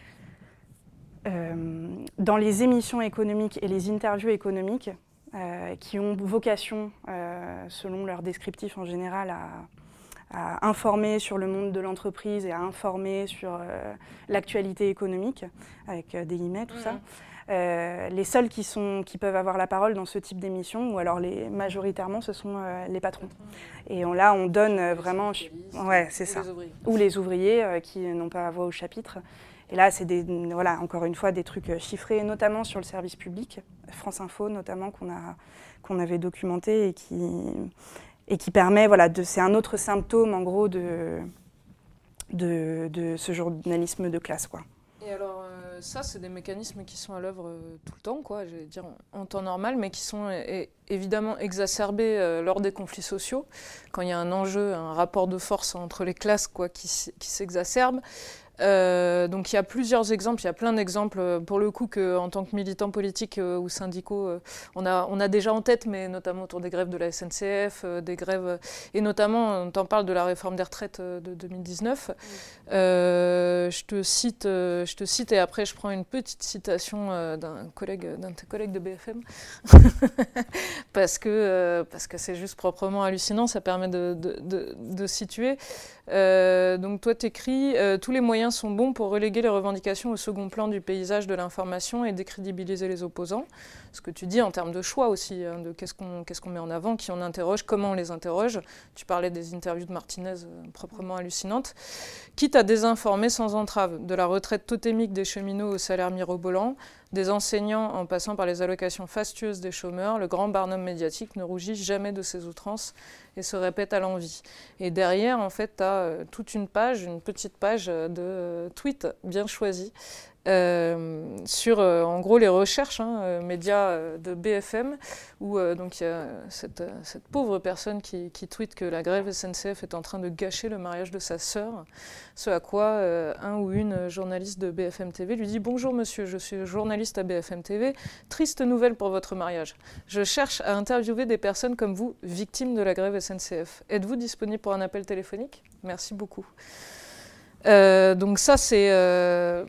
euh, dans les émissions économiques et les interviews économiques, euh, qui ont vocation, euh, selon leur descriptif en général, à à informer sur le monde de l'entreprise et à informer sur euh, l'actualité économique, avec euh, des guillemets, tout mmh. ça. Euh, les seuls qui, sont, qui peuvent avoir la parole dans ce type d'émission, ou alors les, majoritairement, ce sont euh, les patrons. Et on, là, on donne euh, vraiment... Ouais, c'est ça. Les ou les ouvriers euh, qui n'ont pas voix au chapitre. Et là, c'est des, voilà, encore une fois des trucs chiffrés, notamment sur le service public, France Info notamment, qu'on a, qu'on avait documenté et qui... et qui permet, voilà, de, c'est un autre symptôme, en gros, de, de, de ce journalisme de classe, quoi. Et alors, euh, ça, c'est des mécanismes qui sont à l'œuvre euh, tout le temps, quoi, je vais dire en, en temps normal, mais qui sont é évidemment exacerbés euh, lors des conflits sociaux, quand il y a un enjeu, un rapport de force entre les classes, quoi, qui, qui s'exacerbe. Euh, donc il y a plusieurs exemples, il y a plein d'exemples pour le coup qu'en tant que militants politiques euh, ou syndicaux, euh, on, a, on a déjà en tête, mais notamment autour des grèves de la S N C F, euh, des grèves, et notamment on t'en parle de la réforme des retraites euh, de deux mille dix-neuf. Mmh. Euh, je, te cite, euh, je te cite et après je prends une petite citation euh, d'un collègue, d'un de tes collègues de B F M, parce que euh, parce que c'est juste proprement hallucinant, ça permet de, de, de, de situer. Euh, donc toi t'écris euh, tous les moyens sont bons pour reléguer les revendications au second plan du paysage de l'information et décrédibiliser les opposants. Ce que tu dis en termes de choix aussi, hein, de qu'est-ce qu'on qu'est-ce qu'on met en avant, qui on interroge, comment on les interroge. Tu parlais des interviews de Martinez euh, proprement hallucinantes. Quitte à désinformer sans entrave, de la retraite totémique des cheminots au salaire mirobolant, des enseignants en passant par les allocations fastueuses des chômeurs, le grand Barnum médiatique ne rougit jamais de ses outrances et se répète à l'envi. Et derrière, en fait, tu as euh, toute une page, une petite page de euh, tweets bien choisis euh, sur, euh, en gros, les recherches hein, euh, médias euh, de B F M, où euh, donc il y a cette, euh, cette pauvre personne qui, qui tweet que la grève S N C F est en train de gâcher le mariage de sa sœur, ce à quoi euh, un ou une journaliste de B F M T V lui dit « Bonjour monsieur, je suis journaliste à B F M T V, triste nouvelle pour votre mariage. Je cherche à interviewer des personnes comme vous, victimes de la grève S N C F. Êtes-vous disponible pour un appel téléphonique ? Merci beaucoup. Euh, » Donc ça, c'est... Euh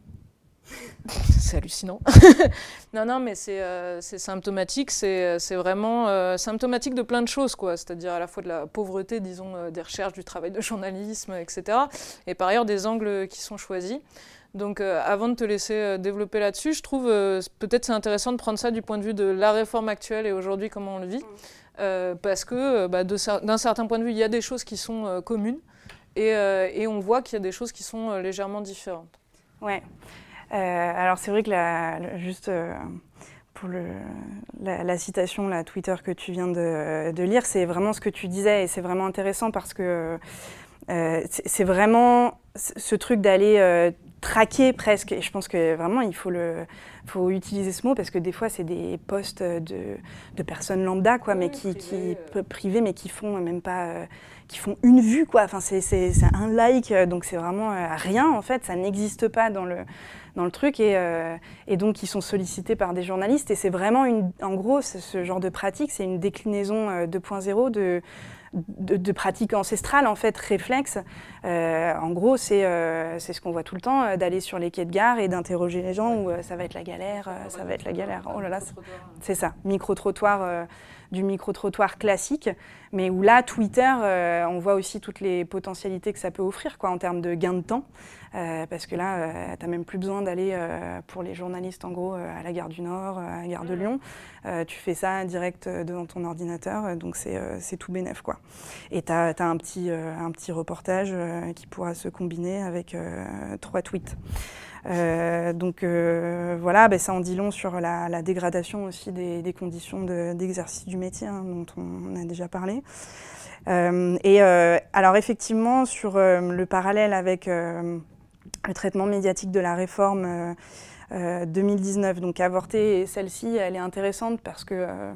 c'est hallucinant. non, non, mais c'est euh, symptomatique, c'est vraiment euh, symptomatique de plein de choses, quoi. C'est-à-dire à la fois de la pauvreté, disons, euh, des recherches, du travail de journalisme, et cetera. Et par ailleurs, des angles qui sont choisis. Donc, euh, avant de te laisser euh, développer là-dessus, je trouve euh, peut-être c'est intéressant de prendre ça du point de vue de la réforme actuelle et aujourd'hui, comment on le vit. Euh, parce que, bah, d'un certain point de vue, il y a des choses qui sont euh, communes et, euh, et on voit qu'il y a des choses qui sont euh, légèrement différentes. Ouais. Euh, alors c'est vrai que la, la, juste euh, pour le, la, la citation, la Twitter que tu viens de, de lire, c'est vraiment ce que tu disais et c'est vraiment intéressant parce que euh, c'est vraiment ce truc d'aller euh, traquer presque, et je pense que vraiment il faut, le, faut utiliser ce mot parce que des fois c'est des posts de, de personnes lambda quoi, oui, mais qui, privé, qui euh... privés mais qui font même pas... Euh, qui font une vue, quoi. Enfin, c'est un like, donc c'est vraiment euh, rien, en fait. Ça n'existe pas dans le, dans le truc. Et, euh, et donc, ils sont sollicités par des journalistes. Et c'est vraiment, une, en gros, ce genre de pratique, c'est une déclinaison euh, deux point zéro de, de, de pratiques ancestrales, en fait, réflexes. Euh, en gros, c'est euh, ce qu'on voit tout le temps, euh, d'aller sur les quais de gare et d'interroger les gens où euh, ça va être la galère, euh, ça va être la galère. Oh là là, c'est ça, micro-trottoir. Euh, du micro-trottoir classique, mais où là, Twitter, euh, on voit aussi toutes les potentialités que ça peut offrir quoi, en termes de gain de temps, euh, parce que là, euh, tu n'as même plus besoin d'aller, euh, pour les journalistes, en gros, euh, à la gare du Nord, à la gare de Lyon. Euh, tu fais ça direct devant ton ordinateur, donc c'est euh, c'est tout bénef, quoi. Et tu as un petit, euh, un petit reportage euh, qui pourra se combiner avec euh, trois tweets. Euh, donc euh, voilà, ben ça en dit long sur la, la dégradation aussi des, des conditions d'exercice de, du métier hein, dont on, on a déjà parlé. Euh, et euh, alors effectivement sur euh, le parallèle avec euh, le traitement médiatique de la réforme euh, euh, deux mille dix-neuf, donc avortée, et celle-ci elle est intéressante parce que euh,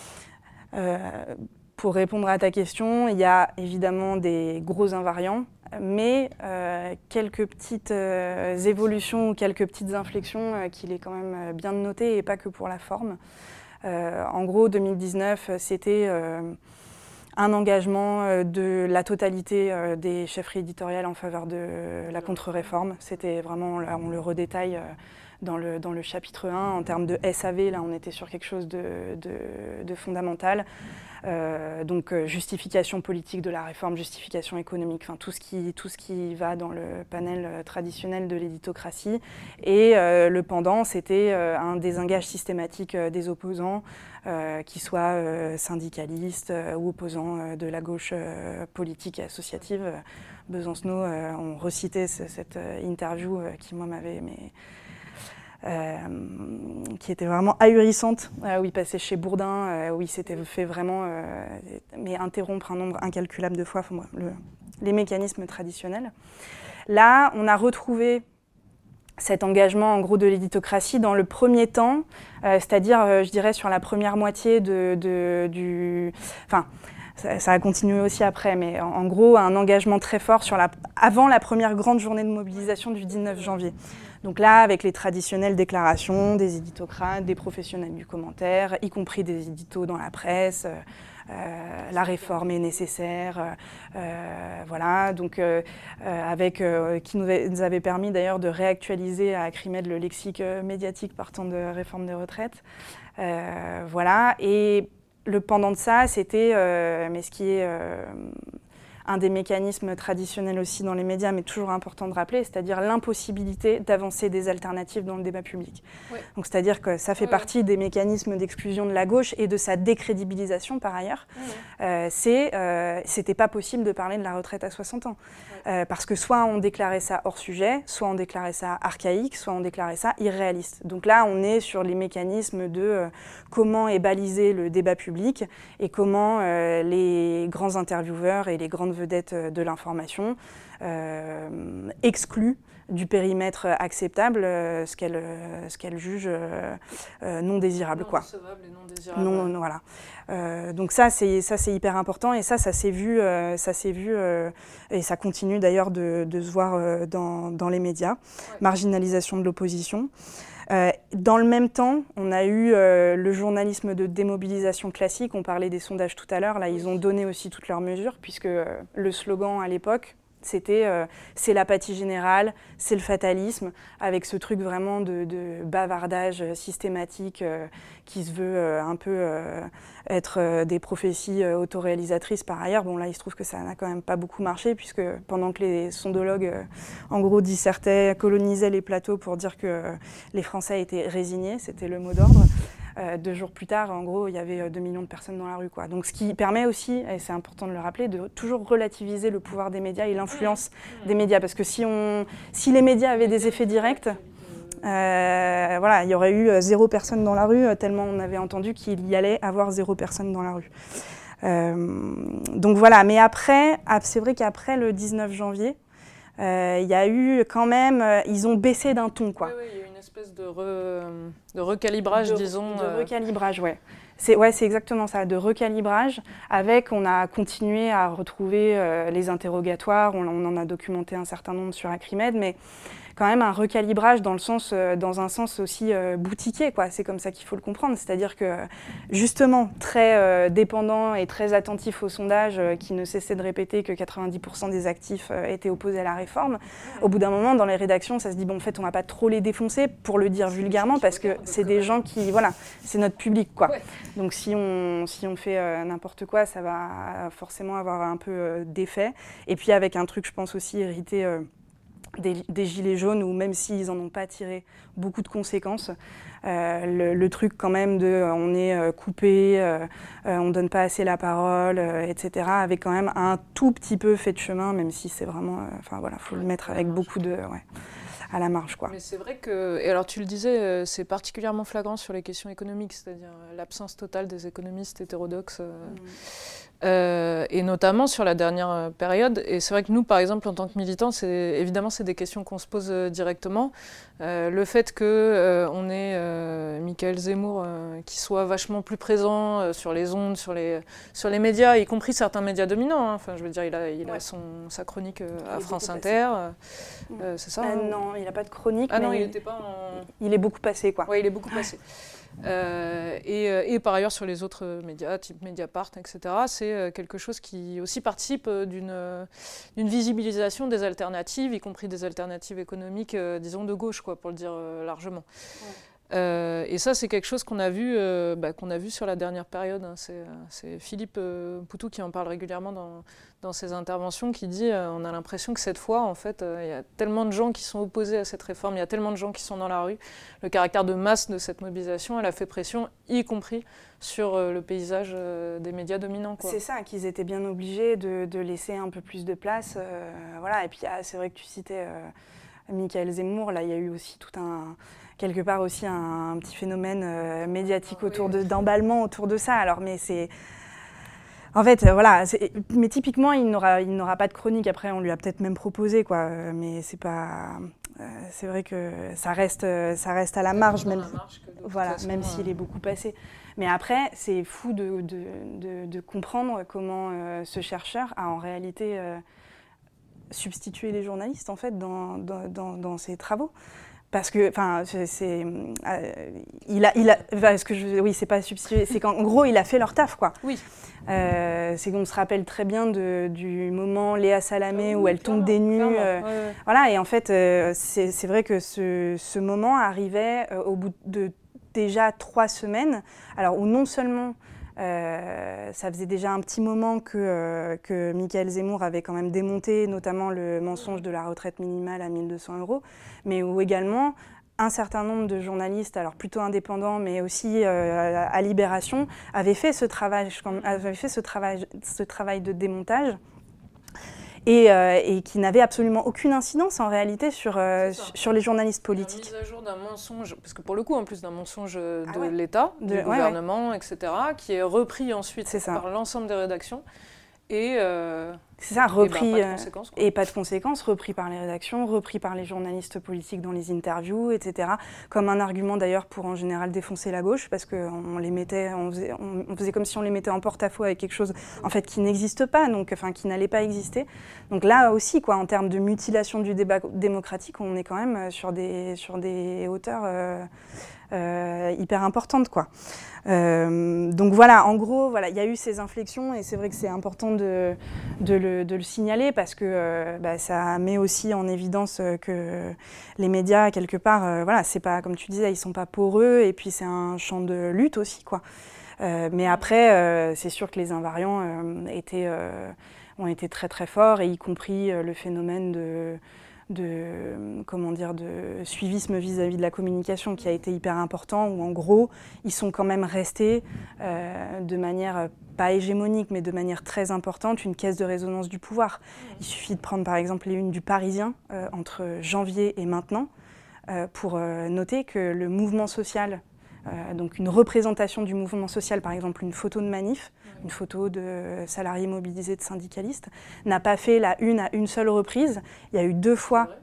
euh, pour répondre à ta question, il y a évidemment des gros invariants, mais euh, quelques petites euh, évolutions ou quelques petites inflexions euh, qu'il est quand même bien de noter, et pas que pour la forme. Euh, en gros, deux mille dix-neuf, c'était euh, un engagement euh, de la totalité euh, des chefferies éditoriales en faveur de la contre-réforme. C'était vraiment, là, on le redétaille euh, dans, le, dans le chapitre un. En termes de S A V, là, on était sur quelque chose de, de, de fondamental. Euh, donc euh, justification politique de la réforme, justification économique, enfin tout ce qui tout ce qui va dans le panel euh, traditionnel de l'éditocratie. Et euh, le pendant, c'était euh, un désengage systématique euh, des opposants, euh, qui soient euh, syndicalistes euh, ou opposants euh, de la gauche euh, politique et associative. Besancenot, euh, on recitait ce, cette euh, interview euh, qui moi m'avait mais Euh, qui était vraiment ahurissante, euh, où il passait chez Bourdin, euh, où il s'était fait vraiment euh, mais interrompre un nombre incalculable de fois, enfin, le, les mécanismes traditionnels. Là, on a retrouvé cet engagement en gros de l'éditocratie dans le premier temps, euh, c'est-à-dire, euh, je dirais, sur la première moitié de, de, du... Enfin, ça, ça a continué aussi après, mais en, en gros, un engagement très fort sur la, avant la première grande journée de mobilisation du dix-neuf janvier. Donc là, avec les traditionnelles déclarations des éditocrates, des professionnels du commentaire, y compris des éditos dans la presse, euh, la réforme est nécessaire, euh, voilà, donc euh, avec, euh, qui nous, a, nous avait permis d'ailleurs de réactualiser à Acrimed le lexique médiatique partant de réforme des retraites, euh, voilà, et le pendant de ça, c'était, euh, mais ce qui est euh, un des mécanismes traditionnels aussi dans les médias, mais toujours important de rappeler, c'est-à-dire l'impossibilité d'avancer des alternatives dans le débat public. Oui. Donc c'est-à-dire que ça fait oui. partie des mécanismes d'exclusion de la gauche et de sa décrédibilisation par ailleurs. Oui. Euh, c'est, euh, c'était pas possible de parler de la retraite à soixante ans. Oui. Euh, parce que soit on déclarait ça hors sujet, soit on déclarait ça archaïque, soit on déclarait ça irréaliste. Donc là, on est sur les mécanismes de euh, comment est balisé le débat public et comment euh, les grands intervieweurs et les grandes vedettes de l'information euh, excluent du périmètre acceptable euh, ce qu'elle euh, ce qu'elle juge euh, euh, non désirable, non quoi. Recevable et non désirable. Non, non, voilà. Euh, donc ça c'est ça c'est hyper important, et ça ça s'est vu euh, ça s'est vu euh, et ça continue d'ailleurs de, de se voir euh, dans dans les médias. Ouais. Marginalisation de l'opposition. Euh, dans le même temps, on a eu euh, le journalisme de démobilisation classique. On parlait des sondages tout à l'heure. Là, ils ont donné aussi toutes leurs mesures, puisque euh, le slogan à l'époque, c'était euh, « c'est l'apathie générale, c'est le fatalisme », avec ce truc vraiment de, de bavardage systématique euh, qui se veut euh, un peu euh, être euh, des prophéties euh, autoréalisatrices par ailleurs. Bon, là, il se trouve que ça n'a quand même pas beaucoup marché, puisque pendant que les sondologues, euh, en gros, dissertaient, colonisaient les plateaux pour dire que euh, les Français étaient résignés, c'était le mot d'ordre. Euh, deux jours plus tard, en gros, il y avait deux millions de personnes dans la rue, quoi. Donc, ce qui permet aussi, et c'est important de le rappeler, de toujours relativiser le pouvoir des médias et l'influence mmh. des médias. Parce que si, on, si les médias avaient des effets directs, euh, voilà, il y aurait eu zéro personne dans la rue, tellement on avait entendu qu'il y allait avoir zéro personne dans la rue. Euh, donc voilà, mais après, c'est vrai qu'après le dix-neuf janvier, il euh, y a eu quand même, euh, ils ont baissé d'un ton, quoi. Oui, oui, il y a eu une espèce de, re, de recalibrage, de, disons. De euh... recalibrage, ouais. C'est ouais, c'est exactement ça, de recalibrage. Avec, on a continué à retrouver euh, les interrogatoires, on, on en a documenté un certain nombre sur Acrimed, mais quand même un recalibrage dans, le sens, euh, dans un sens aussi euh, boutiquier, quoi. C'est comme ça qu'il faut le comprendre. C'est-à-dire que, justement, très euh, dépendant et très attentif aux sondages euh, qui ne cessaient de répéter que quatre-vingt-dix pour cent des actifs euh, étaient opposés à la réforme, au bout d'un moment, dans les rédactions, ça se dit, bon, en fait, on ne va pas trop les défoncer, pour le dire vulgairement, parce que c'est des gens qui, voilà, c'est notre public, quoi. Ouais. Donc si on, si on fait euh, n'importe quoi, ça va forcément avoir un peu euh, d'effet. Et puis avec un truc, je pense aussi, hérité euh, des, des gilets jaunes, où même s'ils n'en ont pas tiré beaucoup de conséquences, euh, le, le truc quand même de euh, on est euh, coupé, euh, euh, on ne donne pas assez la parole, euh, et cetera, avait quand même un tout petit peu fait de chemin, même si c'est vraiment, enfin euh, voilà, faut le mettre avec beaucoup de... Ouais. à la marge, quoi. Mais c'est vrai que, et alors tu le disais, c'est particulièrement flagrant sur les questions économiques, c'est-à-dire l'absence totale des économistes hétérodoxes, euh, mmh. euh, et notamment sur la dernière période. Et c'est vrai que nous, par exemple, en tant que militants, c'est, évidemment, c'est des questions qu'on se pose directement. Euh, le fait qu'on euh, ait euh, Michaël Zemmour euh, qui soit vachement plus présent euh, sur les ondes, sur les, sur les médias, y compris certains médias dominants. Hein. Enfin, je veux dire, il a, il a ouais. son, sa chronique euh, à France Inter. Euh, euh, c'est ça euh, hein Non, il n'a pas de chronique. Ah mais non, il n'était pas en... Il est beaucoup passé, quoi. Oui, il est beaucoup passé. Euh, et, et par ailleurs, sur les autres médias, type Mediapart, et cetera, c'est quelque chose qui aussi participe d'une, d'une visibilisation des alternatives, y compris des alternatives économiques, euh, disons, de gauche, quoi, pour le dire euh, largement. Ouais. Euh, et ça, c'est quelque chose qu'on a vu, euh, bah, qu'on a vu sur la dernière période. Hein. C'est, c'est Philippe euh, Poutou qui en parle régulièrement dans, dans ses interventions, qui dit euh, on a l'impression que cette fois, en fait, il euh, y a tellement de gens qui sont opposés à cette réforme, il y a tellement de gens qui sont dans la rue. Le caractère de masse de cette mobilisation, elle a fait pression, y compris sur euh, le paysage euh, des médias dominants, quoi. C'est ça, qu'ils étaient bien obligés de, de laisser un peu plus de place. Euh, voilà. Et puis, ah, c'est vrai que tu citais euh, Michaël Zemmour, là, il y a eu aussi tout un... quelque part aussi un, un petit phénomène euh, médiatique ah, autour oui, de, oui. d'emballement autour de ça. Alors, mais c'est... En fait, euh, voilà, c'est... mais typiquement, il n'aura, il n'aura pas de chronique. Après, on lui a peut-être même proposé, quoi. Euh, mais c'est pas... Euh, c'est vrai que ça reste, euh, ça reste à la marge, même, la marge voilà, façon, même euh... s'il est beaucoup passé. Mais après, c'est fou de, de, de, de comprendre comment euh, ce chercheur a en réalité euh, substitué les journalistes, en fait, dans, dans, dans, dans ses travaux. Parce que, enfin, c'est, c'est euh, il a, il a, parce que je, oui, c'est pas substitué, c'est qu'en gros, il a fait leur taf, quoi. Oui. Euh, c'est qu'on se rappelle très bien de, du moment Léa Salamé où elle tombe clairement, des nues, euh, ouais, ouais. Voilà. Et en fait, euh, c'est, c'est vrai que ce, ce moment arrivait euh, au bout de déjà trois semaines, alors où non seulement Euh, ça faisait déjà un petit moment que, euh, que Michaël Zemmour avait quand même démonté notamment le mensonge de la retraite minimale à mille deux cents euros, mais où également un certain nombre de journalistes, alors plutôt indépendants, mais aussi euh, à Libération, avaient fait ce travail, avaient fait ce travail, ce travail de démontage. Et, euh, et qui n'avait absolument aucune incidence en réalité sur, euh, sur les journalistes politiques. La mise à jour d'un mensonge, parce que pour le coup, en plus d'un mensonge de ah ouais. l'État, de, du ouais, gouvernement, ouais. et cetera, qui est repris ensuite par l'ensemble des rédactions. Et, euh, c'est ça, repris, et, ben, pas de conséquences, quoi. Et pas de conséquences, repris par les rédactions, repris par les journalistes politiques dans les interviews, et cetera. Comme un argument d'ailleurs pour en général défoncer la gauche, parce qu'on les mettait, on faisait, on, on faisait comme si on les mettait en porte-à-faux avec quelque chose en fait qui n'existe pas, donc enfin qui n'allait pas exister. Donc là aussi, quoi, en termes de mutilation du débat démocratique, on est quand même sur des sur des hauteurs euh, euh, hyper importantes, quoi. Euh, donc voilà, en gros, voilà, il y a eu ces inflexions et c'est vrai que c'est important de, de, le, de le signaler parce que euh, bah, ça met aussi en évidence que les médias, quelque part, euh, voilà, c'est pas, comme tu disais, ils sont pas poreux et puis c'est un champ de lutte aussi, quoi. Euh, mais après, euh, c'est sûr que les invariants euh, étaient, euh, ont été très très forts et y compris euh, le phénomène de... de, comment dire, de suivisme vis-à-vis de la communication qui a été hyper important, où en gros, ils sont quand même restés euh, de manière, pas hégémonique, mais de manière très importante, une caisse de résonance du pouvoir. Il suffit de prendre par exemple les unes du Parisien euh, entre janvier et maintenant, euh, pour euh, noter que le mouvement social, Euh, donc une représentation du mouvement social, par exemple une photo de manif, une photo de salariés mobilisés, de syndicalistes, n'a pas fait la une à une seule reprise. Il y a eu deux fois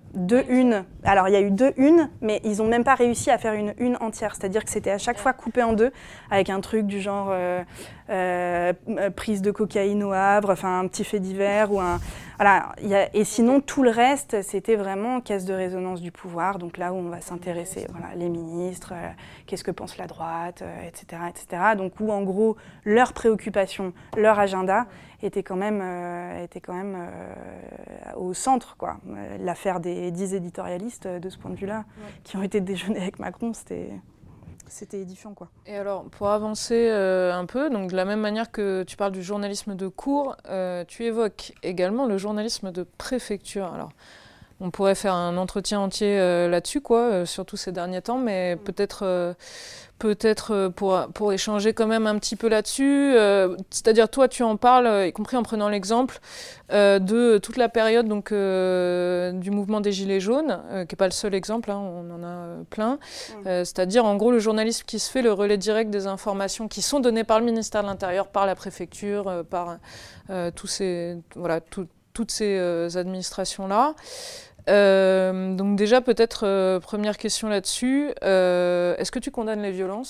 deux unes. Alors, il y a eu deux unes, mais ils n'ont même pas réussi à faire une une entière. C'est-à-dire que c'était à chaque fois coupé en deux, avec un truc du genre euh, euh, prise de cocaïne au Havre, enfin un petit fait divers ou un... Voilà, y a... Et sinon, tout le reste, c'était vraiment caisse de résonance du pouvoir. Donc là où on va s'intéresser, voilà, les ministres, euh, qu'est-ce que pense la droite, euh, et cetera, et cetera. Donc où, en gros, leurs préoccupations, leur agenda était quand même, euh, était quand même euh, au centre, quoi. L'affaire des dix éditorialistes, de ce point de vue-là, ouais. qui ont été déjeunés avec Macron, c'était... C'était édifiant, quoi. Et alors, pour avancer euh, un peu, donc de la même manière que tu parles du journalisme de cours, euh, tu évoques également le journalisme de préfecture. Alors, on pourrait faire un entretien entier euh, là-dessus, quoi, euh, surtout ces derniers temps, mais mmh. peut-être euh, peut-être euh, pour, pour échanger quand même un petit peu là-dessus. Euh, C'est-à-dire, toi, tu en parles, euh, y compris en prenant l'exemple euh, de toute la période donc, euh, du mouvement des Gilets jaunes, euh, qui n'est pas le seul exemple, hein, on en a euh, plein. Mmh. Euh, C'est-à-dire, en gros, le journalisme qui se fait le relais direct des informations qui sont données par le ministère de l'Intérieur, par la préfecture, euh, par euh, tous ces, voilà, tout, toutes ces euh, administrations-là. Euh, donc déjà, peut-être, euh, première question là-dessus, euh, est-ce que tu condamnes les violences ?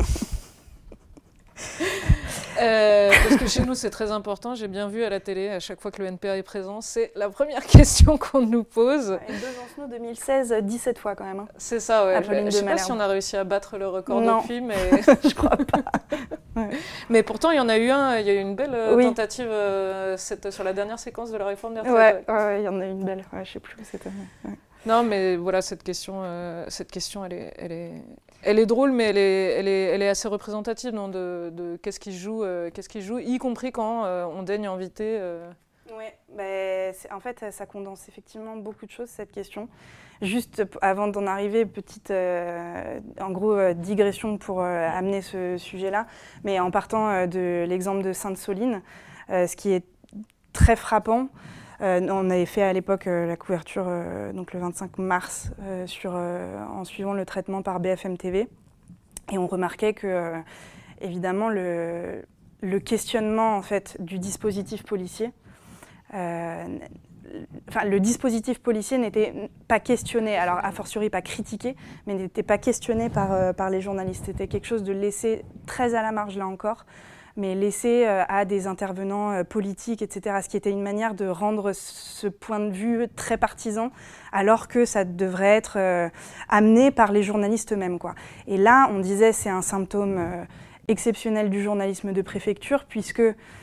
euh, Parce que chez nous, c'est très important, j'ai bien vu à la télé, à chaque fois que le N P A est présent, c'est la première question qu'on nous pose. Et Besancenot deux mille seize, dix-sept fois quand même. Hein. C'est ça, ouais. Je ne sais pas si on a réussi à battre le record non. depuis, mais... je crois pas. Ouais. Mais pourtant, il y en a eu un, il y a eu une belle euh, oui. tentative euh, cette, sur la dernière séquence de la réforme des retraites. Ouais, ouais, ouais, il y en a eu une belle, ouais, je sais plus où c'était. Ouais. Non, mais voilà, cette question, euh, cette question elle, est, elle, est, elle est drôle, mais elle est, elle est, elle est assez représentative non, de, de qu'est-ce qui se joue, euh, qu'est-ce qui se joue, y compris quand euh, on daigne inviter... Euh... Oui, bah, en fait, ça condense effectivement beaucoup de choses, cette question. Juste avant d'en arriver, petite, euh, en gros, euh, digression pour euh, amener ce sujet-là, mais en partant euh, de l'exemple de Sainte-Soline, euh, ce qui est très frappant, euh, on avait fait à l'époque euh, la couverture euh, donc le vingt-cinq mars euh, sur, euh, en suivant le traitement par B F M T V, et on remarquait que, euh, évidemment, le, le questionnement en fait, du dispositif policier, euh, Enfin, le dispositif policier n'était pas questionné, alors a fortiori pas critiqué, mais n'était pas questionné par, euh, par les journalistes. C'était quelque chose de laissé très à la marge, là encore, mais laissé euh, à des intervenants euh, politiques, et cetera. Ce qui était une manière de rendre ce point de vue très partisan, alors que ça devrait être euh, amené par les journalistes eux-mêmes, quoi. Et là, on disait c'est un symptôme euh, exceptionnel du journalisme de préfecture, puisque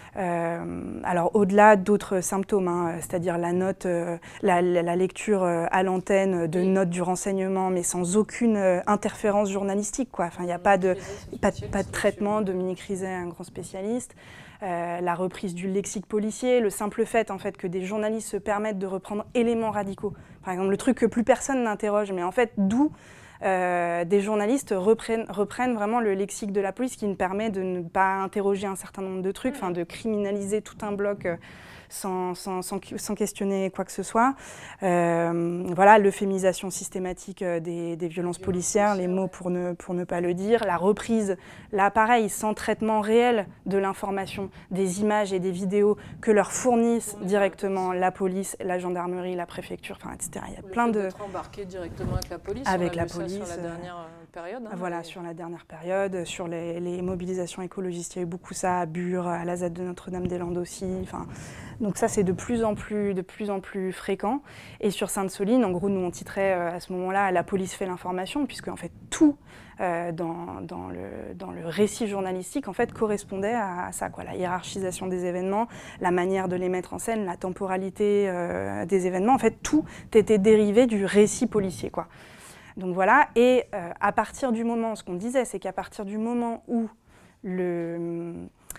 Euh, alors au-delà d'autres symptômes, hein, c'est-à-dire la note, euh, la, la lecture euh, à l'antenne de notes du renseignement, mais sans aucune euh, interférence journalistique, quoi. Enfin, il n'y a pas de, pas, pas de traitement. Dominique Rizet, un grand spécialiste. Euh, la reprise du lexique policier, le simple fait, en fait que des journalistes se permettent de reprendre éléments radicaux. Par exemple, le truc que plus personne n'interroge, mais en fait, d'où Euh, des journalistes reprennent, reprennent vraiment le lexique de la police qui nous permet de ne pas interroger un certain nombre de trucs, enfin de criminaliser tout un bloc euh, sans, sans, sans, sans questionner quoi que ce soit. Euh, voilà, l'euphémisation systématique des, des violences policières, les mots pour ne, pour ne pas le dire, la reprise, là pareil, sans traitement réel de l'information, des images et des vidéos que leur fournissent directement la police, la gendarmerie, la préfecture, enfin, et cetera. Il y a le plein de... d'être embarqué directement avec la police. Avec on a la vu police. Ça sur la dernière période. Hein, voilà, mais... sur la dernière période, sur les, les mobilisations écologistes, il y a eu beaucoup ça à Bure, à la Z de Notre-Dame-des-Landes aussi. Enfin, donc ça, c'est de plus en plus, de plus en plus fréquent. Et sur Sainte-Soline, en gros, nous, on titrait euh, à ce moment-là « La police fait l'information », puisque en fait, tout euh, dans, dans, le, dans le récit journalistique en fait, correspondait à, à ça, quoi. La hiérarchisation des événements, la manière de les mettre en scène, la temporalité euh, des événements. En fait, tout était dérivé du récit policier, quoi. Donc voilà, et euh, à partir du moment, ce qu'on disait, c'est qu'à partir du moment où le,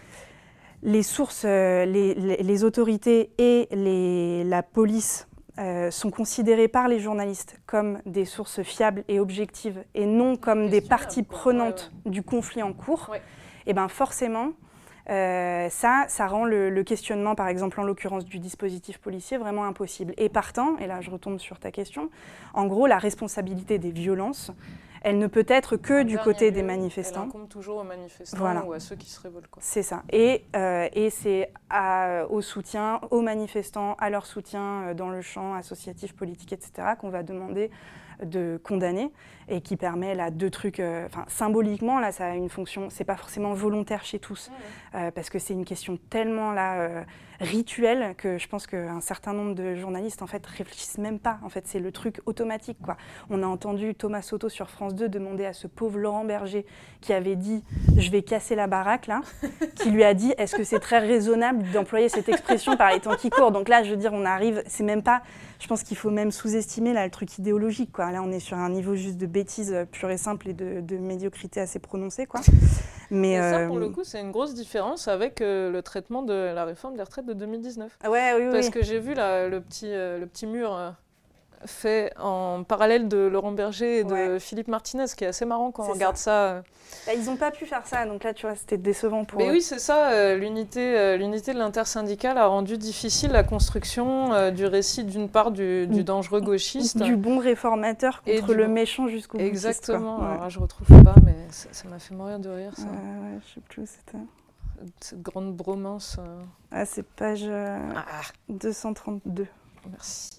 les sources, euh, les, les, les autorités et les, la police euh, sont considérées par les journalistes comme des sources fiables et objectives et non comme des parties prenantes ouais, ouais. du conflit en cours, ouais. et bien forcément, Euh, ça, ça rend le, le questionnement, par exemple en l'occurrence du dispositif policier, vraiment impossible. Et partant, et là je retombe sur ta question, en gros la responsabilité des violences, elle ne peut être que du côté des manifestants. Elle incombe toujours aux manifestants voilà. ou à ceux qui se révoltent. C'est ça. Et, euh, et c'est au soutien, aux manifestants, à leur soutien dans le champ associatif, politique, et cetera, qu'on va demander de condamner et qui permet là deux trucs. Euh, enfin, symboliquement, là, ça a une fonction. C'est pas forcément volontaire chez tous, mmh. euh, parce que c'est une question tellement là euh, rituelle que je pense qu'un certain nombre de journalistes en fait réfléchissent même pas. En fait, c'est le truc automatique, quoi. On a entendu Thomas Soto sur France deux demander à ce pauvre Laurent Berger qui avait dit je vais casser la baraque là, qui lui a dit est-ce que c'est très raisonnable d'employer cette expression par les temps qui courent. Donc là, je veux dire, on arrive, c'est même pas. Je pense qu'il faut même sous-estimer là le truc idéologique, quoi. Là, on est sur un niveau juste de bêtise pure et simple et de, de médiocrité assez prononcée, quoi. Mais et ça, euh... pour le coup, c'est une grosse différence avec euh, le traitement de la réforme des retraites de deux mille dix-neuf. Ah ouais, oui, Parce oui. que j'ai vu là, le, petit, euh, le petit mur euh, fait en parallèle de Laurent Berger et de ouais. Philippe Martinez, qui est assez marrant quand on regarde ça. ça euh... bah, ils n'ont pas pu faire ça, donc là, tu vois, c'était décevant pour Mais eux. oui, c'est ça. Euh, l'unité, euh, l'unité de l'intersyndicale a rendu difficile la construction euh, du récit, d'une part, du, du dangereux gauchiste. Du bon réformateur contre le méchant jusqu'au bout. Exactement. Ouais. Alors là, je retrouve pas, mais ça, ça m'a fait mourir de rire, ça. Ouais, ouais, je sais plus où c'était. Cette grande bromance. Euh... Ah, c'est page euh, ah. deux cent trente-deux. Merci.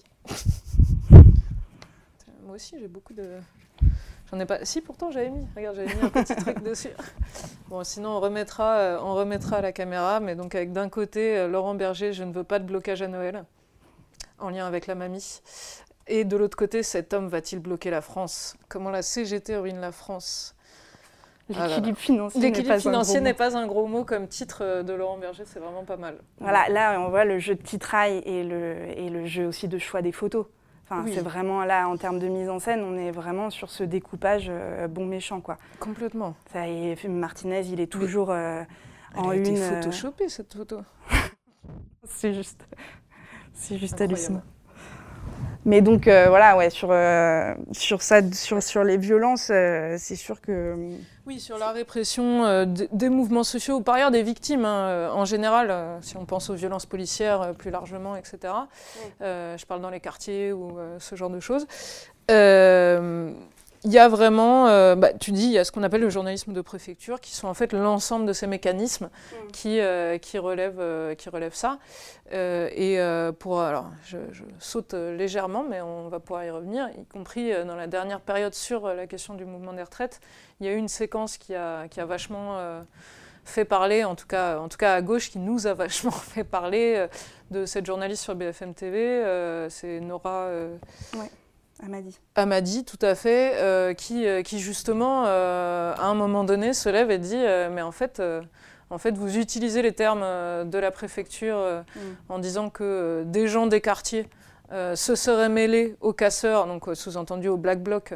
Moi aussi, j'ai beaucoup de... J'en ai pas... Si, pourtant, j'avais mis. Regarde, j'avais mis un petit truc dessus. Bon, sinon, on remettra, euh, on remettra à la caméra. Mais donc, avec d'un côté, euh, Laurent Berger, je ne veux pas de blocage à Noël, en lien avec la mamie. Et de l'autre côté, cet homme va-t-il bloquer la France? Comment la C G T ruine la France? L'équilibre ah financier, L'équilibre n'est, financier n'est pas un gros mot comme titre de Laurent Berger, c'est vraiment pas mal. Voilà, là, on voit le jeu de titraille et le, et le jeu aussi de choix des photos. Enfin, oui. C'est vraiment là, en termes de mise en scène, on est vraiment sur ce découpage euh, bon-méchant, quoi. Complètement. Ça, et Martinez, il est toujours euh, en une. Elle a été photoshopée, euh... cette photo. C'est juste, c'est juste hallucinant. Mais donc, euh, voilà, ouais, sur, euh, sur, ça, sur, sur les violences, euh, c'est sûr que... Oui, sur la répression euh, des mouvements sociaux, ou par ailleurs des victimes, hein, en général, euh, si on pense aux violences policières euh, plus largement, et cetera. Oui. Euh, je parle dans les quartiers ou euh, ce genre de choses. Euh, Il y a vraiment, euh, bah, tu dis, il y a ce qu'on appelle le journalisme de préfecture, qui sont en fait l'ensemble de ces mécanismes mmh. qui, euh, qui, relèvent, euh, qui relèvent ça. Euh, et euh, pour, alors, je, je saute légèrement, mais on va pouvoir y revenir, y compris dans la dernière période sur la question du mouvement des retraites. Il y a eu une séquence qui a, qui a vachement euh, fait parler, en tout, cas, en tout cas à gauche, qui nous a vachement fait parler euh, de cette journaliste sur B F M T V. Euh, c'est Nora... Euh, ouais. Amadi. Amadi, tout à fait, euh, qui, euh, qui justement, euh, à un moment donné, se lève et dit euh, « mais en fait, euh, en fait, vous utilisez les termes euh, de la préfecture euh, mm. en disant que euh, des gens des quartiers euh, se seraient mêlés aux casseurs, donc euh, sous-entendu au Black Bloc.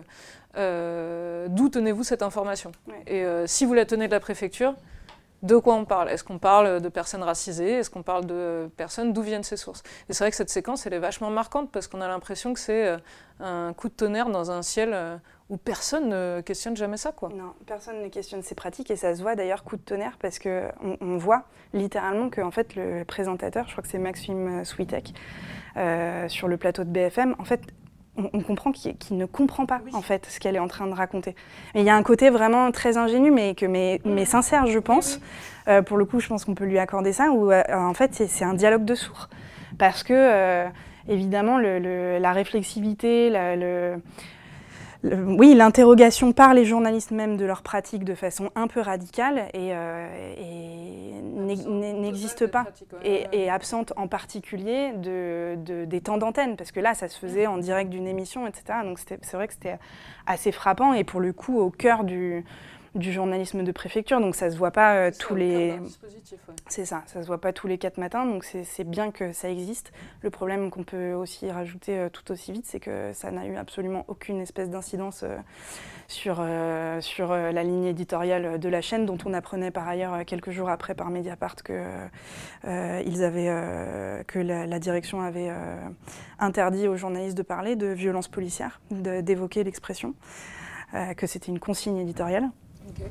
Euh, d'où tenez-vous cette information ouais. Et euh, si vous la tenez de la préfecture, de quoi on parle? Est-ce qu'on parle de personnes racisées? Est-ce qu'on parle de personnes? D'où viennent ces sources? Et c'est vrai que cette séquence, elle est vachement marquante parce qu'on a l'impression que c'est un coup de tonnerre dans un ciel où personne ne questionne jamais ça, quoi. Non, personne ne questionne ces pratiques et ça se voit d'ailleurs, coup de tonnerre, parce qu'on on voit littéralement que en fait, le présentateur, je crois que c'est Maxime Switek, euh, sur le plateau de B F M, en fait, On, on comprend qu'il, qu'il ne comprend pas oui. en fait ce qu'elle est en train de raconter. Mais il y a un côté vraiment très ingénu, mais, que, mais, mmh. mais sincère, je pense. Oui, oui. Euh, pour le coup, je pense qu'on peut lui accorder ça, où euh, en fait, c'est, c'est un dialogue de sourds. Parce que, euh, évidemment, le, le, la réflexivité, la, le, le, oui, l'interrogation par les journalistes même de leurs pratiques de façon un peu radicale et, euh, et n'existe pas. Pratique, ouais, et, ouais. et absente en particulier de, de, des temps d'antenne, parce que là, ça se faisait en direct d'une émission, et cetera. Donc c'était, c'est vrai que c'était assez frappant et pour le coup au cœur du, du journalisme de préfecture. Donc ça se voit pas euh, tous les... Ouais. C'est ça, ça se voit pas tous les quatre matins, donc c'est, c'est bien que ça existe. Le problème qu'on peut aussi rajouter euh, tout aussi vite, c'est que ça n'a eu absolument aucune espèce d'incidence euh, sur, euh, sur euh, la ligne éditoriale de la chaîne, dont on apprenait par ailleurs euh, quelques jours après par Mediapart que, euh, ils avaient, euh, que la, la direction avait euh, interdit aux journalistes de parler de violences policières, de, d'évoquer l'expression, euh, que c'était une consigne éditoriale. Okay.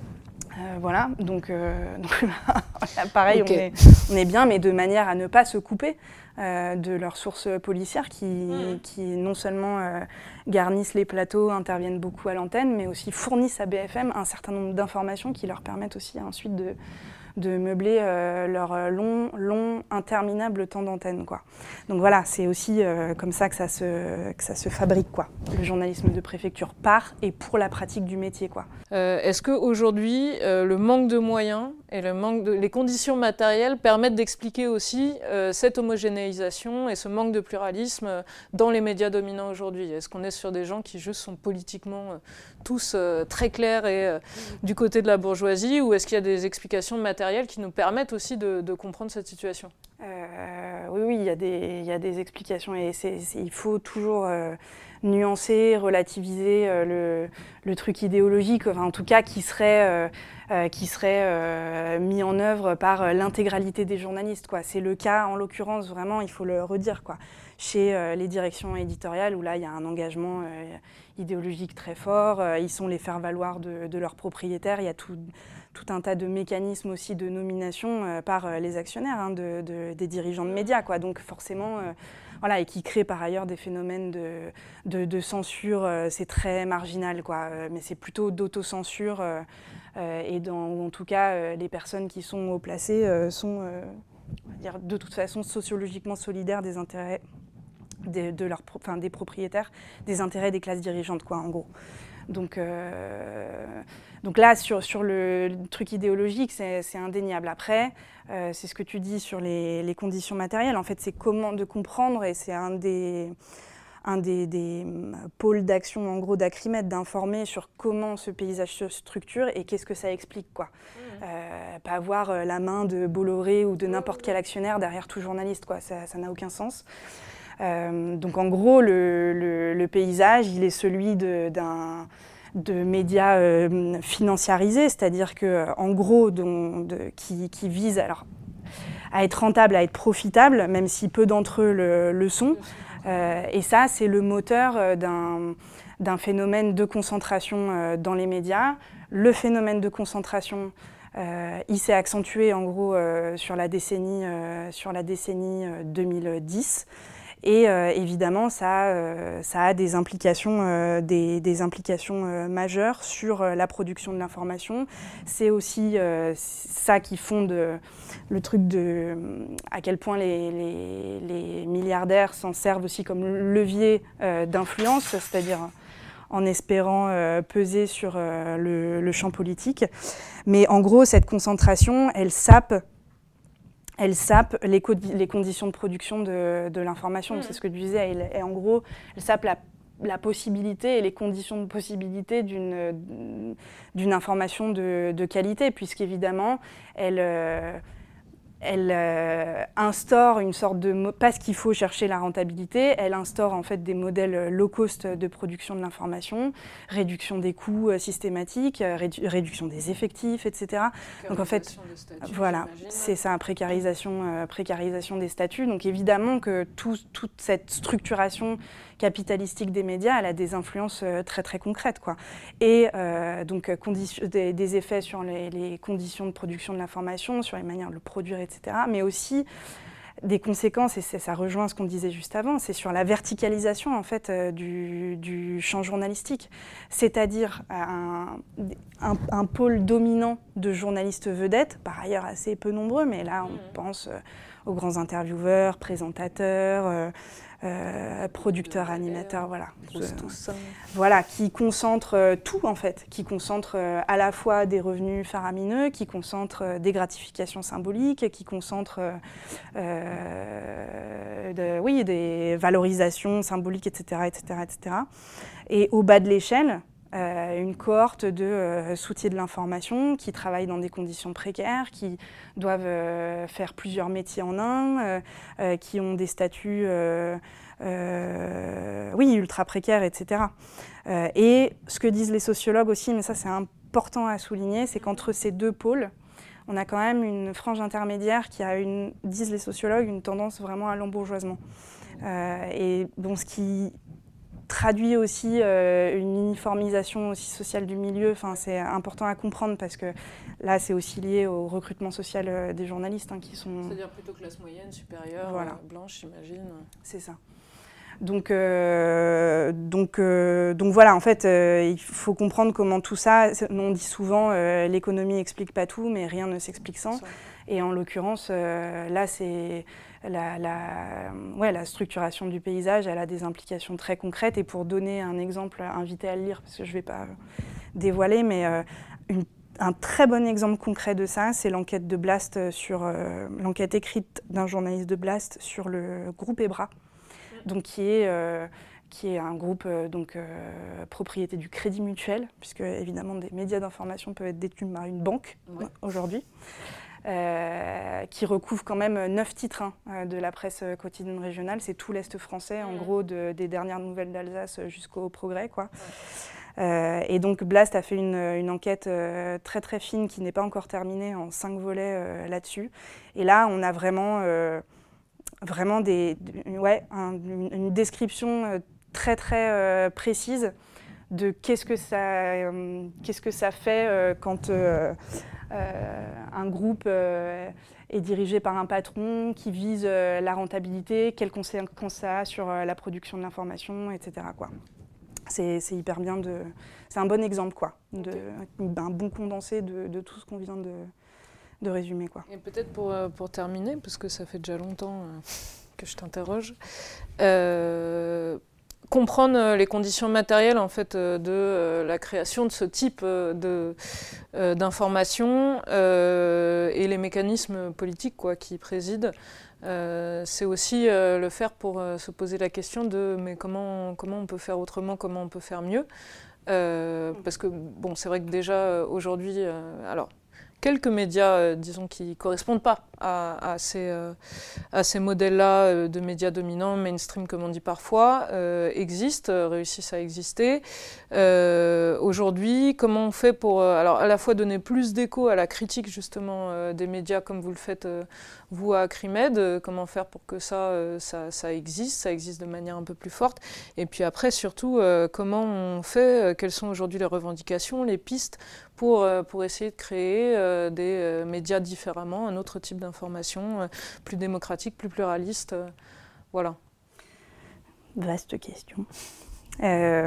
Euh, voilà, donc, euh, donc là, pareil, okay. on, est, on est bien, mais de manière à ne pas se couper euh, de leurs sources policières qui, mmh. qui non seulement euh, garnissent les plateaux, interviennent beaucoup à l'antenne, mais aussi fournissent à B F M un certain nombre d'informations qui leur permettent aussi ensuite de, de meubler euh, leur long, long, interminable temps d'antenne, quoi. Donc voilà, c'est aussi euh, comme ça que ça, se, que ça se fabrique, quoi, le journalisme de préfecture, par et pour la pratique du métier, quoi. Euh, Est-ce qu'aujourd'hui, euh, le manque de moyens et le manque de, les conditions matérielles permettent d'expliquer aussi euh, cette homogénéisation et ce manque de pluralisme dans les médias dominants aujourd'hui? Est-ce qu'on est sur des gens qui juste sont politiquement euh, tous euh, très clairs et euh, du côté de la bourgeoisie, ou est-ce qu'il y a des explications matérielles qui nous permettent aussi de, de comprendre cette situation? euh, Oui, oui, il y a des, il y a des explications et c'est, c'est, il faut toujours euh, nuancer, relativiser euh, le, le truc idéologique, enfin, en tout cas qui serait, euh, euh, qui serait euh, mis en œuvre par l'intégralité des journalistes, quoi. C'est le cas, en l'occurrence, vraiment, il faut le redire, quoi, chez euh, les directions éditoriales, où là, il y a un engagement euh, idéologique très fort, euh, ils sont les faire-valoir de, de leurs propriétaires, il y a tout... tout un tas de mécanismes aussi de nomination euh, par euh, les actionnaires hein, de, de, des dirigeants de médias, quoi. Donc forcément, euh, voilà, et qui créent par ailleurs des phénomènes de, de, de censure, euh, c'est très marginal, quoi, euh, mais c'est plutôt d'autocensure, euh, euh, et dans, ou en tout cas, euh, les personnes qui sont haut placées euh, sont, euh, on va dire, de toute façon, sociologiquement solidaires des intérêts des, de leur, enfin, des propriétaires, des intérêts des classes dirigeantes, quoi, en gros. Donc, euh, donc là, sur, sur le, le truc idéologique, c'est, c'est indéniable. Après, euh, c'est ce que tu dis sur les, les conditions matérielles. En fait, c'est comment de comprendre, et c'est un des, un des, des pôles d'action, en gros, d'Acrimed, d'informer sur comment ce paysage se structure et qu'est-ce que ça explique, quoi. Mmh. Euh, pas avoir la main de Bolloré ou de n'importe quel actionnaire derrière tout journaliste, quoi. Ça, ça n'a aucun sens. Euh, donc en gros, le, le, le paysage, il est celui de, d'un, de médias euh, financiarisés, c'est-à-dire que, en gros, de, de, qui, qui visent alors, à être rentables, à être profitables, même si peu d'entre eux le, le sont. Euh, et ça, c'est le moteur d'un, d'un phénomène de concentration euh, dans les médias. Le phénomène de concentration, euh, il s'est accentué en gros euh, sur la décennie, euh, sur la décennie euh, deux mille dix. Et euh, évidemment, ça, euh, ça a des implications, euh, des, des implications euh, majeures sur euh, la production de l'information. C'est aussi euh, ça qui fonde euh, le truc de à quel point les, les, les milliardaires s'en servent aussi comme levier euh, d'influence, c'est-à-dire en espérant euh, peser sur euh, le, le champ politique. Mais en gros, cette concentration, elle sape elle sape les, co- les conditions de production de, de l'information. Mmh. C'est ce que tu disais. Elle, et en gros, elle sape la, la possibilité et les conditions de possibilité d'une, d'une information de, de qualité, puisqu'évidemment, elle, euh, elle euh, instaure une sorte de... Mo- parce qu'il faut chercher la rentabilité, elle instaure en fait des modèles low cost de production de l'information, réduction des coûts euh, systématiques, euh, rédu- réduction des effectifs, et cetera. Donc en fait, statuts, voilà, c'est ça, précarisation, euh, précarisation des statuts. Donc évidemment que tout, toute cette structuration capitalistique des médias, elle a des influences euh, très très concrètes, quoi. Et euh, donc condition, des, des effets sur les, les conditions de production de l'information, sur les manières de le produire, et cetera. Mais aussi des conséquences, et ça rejoint ce qu'on disait juste avant, c'est sur la verticalisation en fait euh, du, du champ journalistique, c'est-à-dire un, un, un pôle dominant de journalistes vedettes, par ailleurs assez peu nombreux, mais là on mmh. pense euh, aux grands intervieweurs, présentateurs, euh, euh, producteurs, animateurs, voilà, euh, voilà, qui concentrent euh, tout en fait, qui concentrent euh, à la fois des revenus faramineux, qui concentrent euh, des gratifications symboliques, qui concentrent euh, euh, de, oui, des valorisations symboliques, et cetera, et cetera, et cetera. Et au bas de l'échelle, Euh, une cohorte de euh, soutiers de l'information qui travaillent dans des conditions précaires, qui doivent euh, faire plusieurs métiers en un, euh, euh, qui ont des statuts euh, euh, oui, ultra précaires, et cetera. Euh, et ce que disent les sociologues aussi, mais ça c'est important à souligner, c'est qu'entre ces deux pôles, on a quand même une frange intermédiaire qui a, une, disent les sociologues, une tendance vraiment à l'embourgeoisement. Euh, et bon, ce qui traduit aussi euh, une uniformisation aussi sociale du milieu. Enfin, c'est important à comprendre parce que là, c'est aussi lié au recrutement social euh, des journalistes hein, qui sont... C'est-à-dire plutôt classe moyenne, supérieure, voilà. euh, blanche, j'imagine. C'est ça. Donc, euh, donc, euh, donc voilà, en fait, euh, il faut comprendre comment tout ça, on dit souvent euh, l'économie n'explique pas tout, mais rien ne s'explique sans. Ça. Et en l'occurrence, euh, là, c'est la, la, ouais, la structuration du paysage, elle a des implications très concrètes. Et pour donner un exemple, invité à le lire, parce que je ne vais pas dévoiler, mais euh, une, un très bon exemple concret de ça, c'est l'enquête de Blast sur euh, l'enquête écrite d'un journaliste de Blast sur le groupe EBRA. Donc, qui, est, euh, qui est un groupe euh, donc, euh, propriété du Crédit Mutuel, puisque évidemment des médias d'information peuvent être détenus par une banque ouais. aujourd'hui, euh, qui recouvre quand même neuf titres hein, de la presse quotidienne régionale. C'est tout l'Est français, en mmh. gros, de, des dernières nouvelles d'Alsace jusqu'au Progrès, quoi. Ouais. Euh, et donc Blast a fait une, une enquête euh, très très fine qui n'est pas encore terminée en cinq volets euh, là-dessus. Et là, on a vraiment... Euh, Vraiment des, ouais, un, une, une description euh, très très euh, précise de qu'est-ce que ça, euh, qu'est-ce que ça fait euh, quand euh, euh, un groupe euh, est dirigé par un patron qui vise euh, la rentabilité, quelles conséquences ça a sur euh, la production de l'information, et cetera quoi. C'est, c'est hyper bien de, c'est un bon exemple quoi, de, okay. un bon condensé de, de tout ce qu'on vient de de résumer quoi. Et peut-être pour, pour terminer, parce que ça fait déjà longtemps euh, que je t'interroge, euh, comprendre les conditions matérielles en fait, de euh, la création de ce type de, euh, d'information euh, et les mécanismes politiques quoi, qui président, euh, c'est aussi euh, le faire pour euh, se poser la question de mais comment, comment on peut faire autrement, comment on peut faire mieux. Euh, parce que bon, c'est vrai que déjà aujourd'hui, euh, alors quelques médias, euh, disons, qui ne correspondent pas à, à ces, euh, à ces modèles-là euh, de médias dominants, mainstream comme on dit parfois, euh, existent, euh, réussissent à exister. Euh, aujourd'hui, comment on fait pour euh, alors, à la fois donner plus d'écho à la critique justement euh, des médias comme vous le faites euh, vous à Acrimed, euh, comment faire pour que ça, euh, ça, ça existe, ça existe de manière un peu plus forte, et puis après surtout euh, comment on fait, euh, quelles sont aujourd'hui les revendications, les pistes pour, euh, pour essayer de créer euh, des euh, médias différemment, un autre type d'information, euh, plus démocratique, plus pluraliste, euh, voilà. Vaste question. Euh,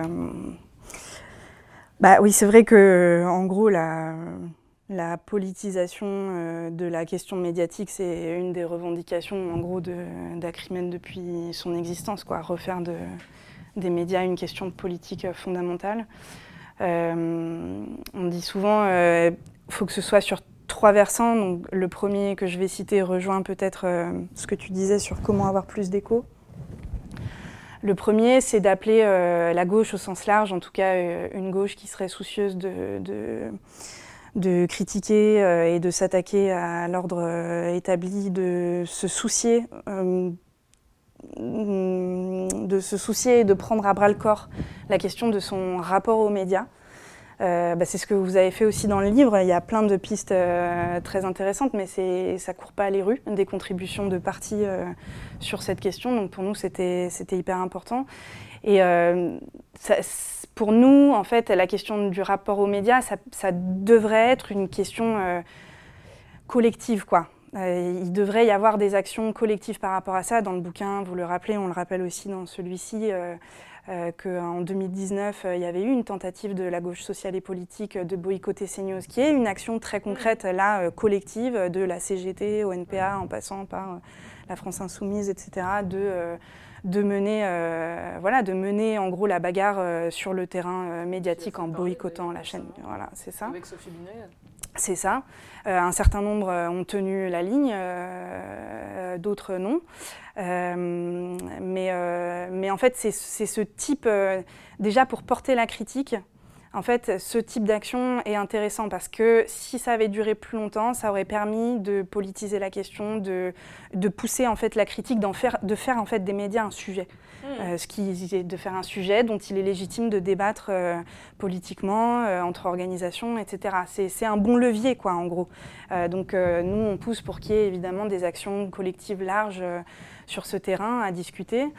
bah oui, c'est vrai que en gros la La politisation euh, de la question médiatique, c'est une des revendications en gros d'Acrimed depuis son existence, quoi. Refaire de, des médias une question politique fondamentale. Euh, on dit souvent qu'il euh, faut que ce soit sur trois versants. Donc, le premier que je vais citer rejoint peut-être euh, ce que tu disais sur comment avoir plus d'écho. Le premier, c'est d'appeler euh, la gauche au sens large, en tout cas euh, une gauche qui serait soucieuse de... de de critiquer euh, et de s'attaquer à l'ordre euh, établi, de se soucier, euh, de se soucier et de prendre à bras-le-corps la question de son rapport aux médias. Euh, bah, c'est ce que vous avez fait aussi dans le livre. Il y a plein de pistes euh, très intéressantes, mais c'est, ça ne court pas les rues, des contributions de partis euh, sur cette question. Donc pour nous, c'était, c'était hyper important. Et euh, ça, pour nous, en fait, la question du rapport aux médias, ça, ça devrait être une question euh, collective, quoi. Euh, il devrait y avoir des actions collectives par rapport à ça. Dans le bouquin, vous le rappelez, on le rappelle aussi dans celui-ci, euh, euh, qu'en deux mille dix-neuf, euh, il y avait eu une tentative de la gauche sociale et politique de boycotter CNews, qui est une action très concrète, là, euh, collective, de la C G T au N P A, en passant par euh, la France Insoumise, et cetera, de... Euh, de mener, euh, voilà, de mener en gros la bagarre euh, sur le terrain euh, médiatique en boycottant la chaîne. Voilà, c'est ça. Avec Sophie Binet. C'est ça. Euh, un certain nombre euh, ont tenu la ligne, euh, d'autres non. Euh, mais, euh, mais en fait, c'est, c'est ce type, euh, déjà pour porter la critique, en fait, ce type d'action est intéressant parce que si ça avait duré plus longtemps, ça aurait permis de politiser la question, de, de pousser en fait la critique, d'en faire, de faire en fait des médias un sujet. Mmh. Euh, ce qui est de faire un sujet dont il est légitime de débattre euh, politiquement, euh, entre organisations, et cetera. C'est, c'est un bon levier, quoi, en gros. Euh, donc euh, nous, on pousse pour qu'il y ait évidemment des actions collectives larges euh, sur ce terrain à discuter.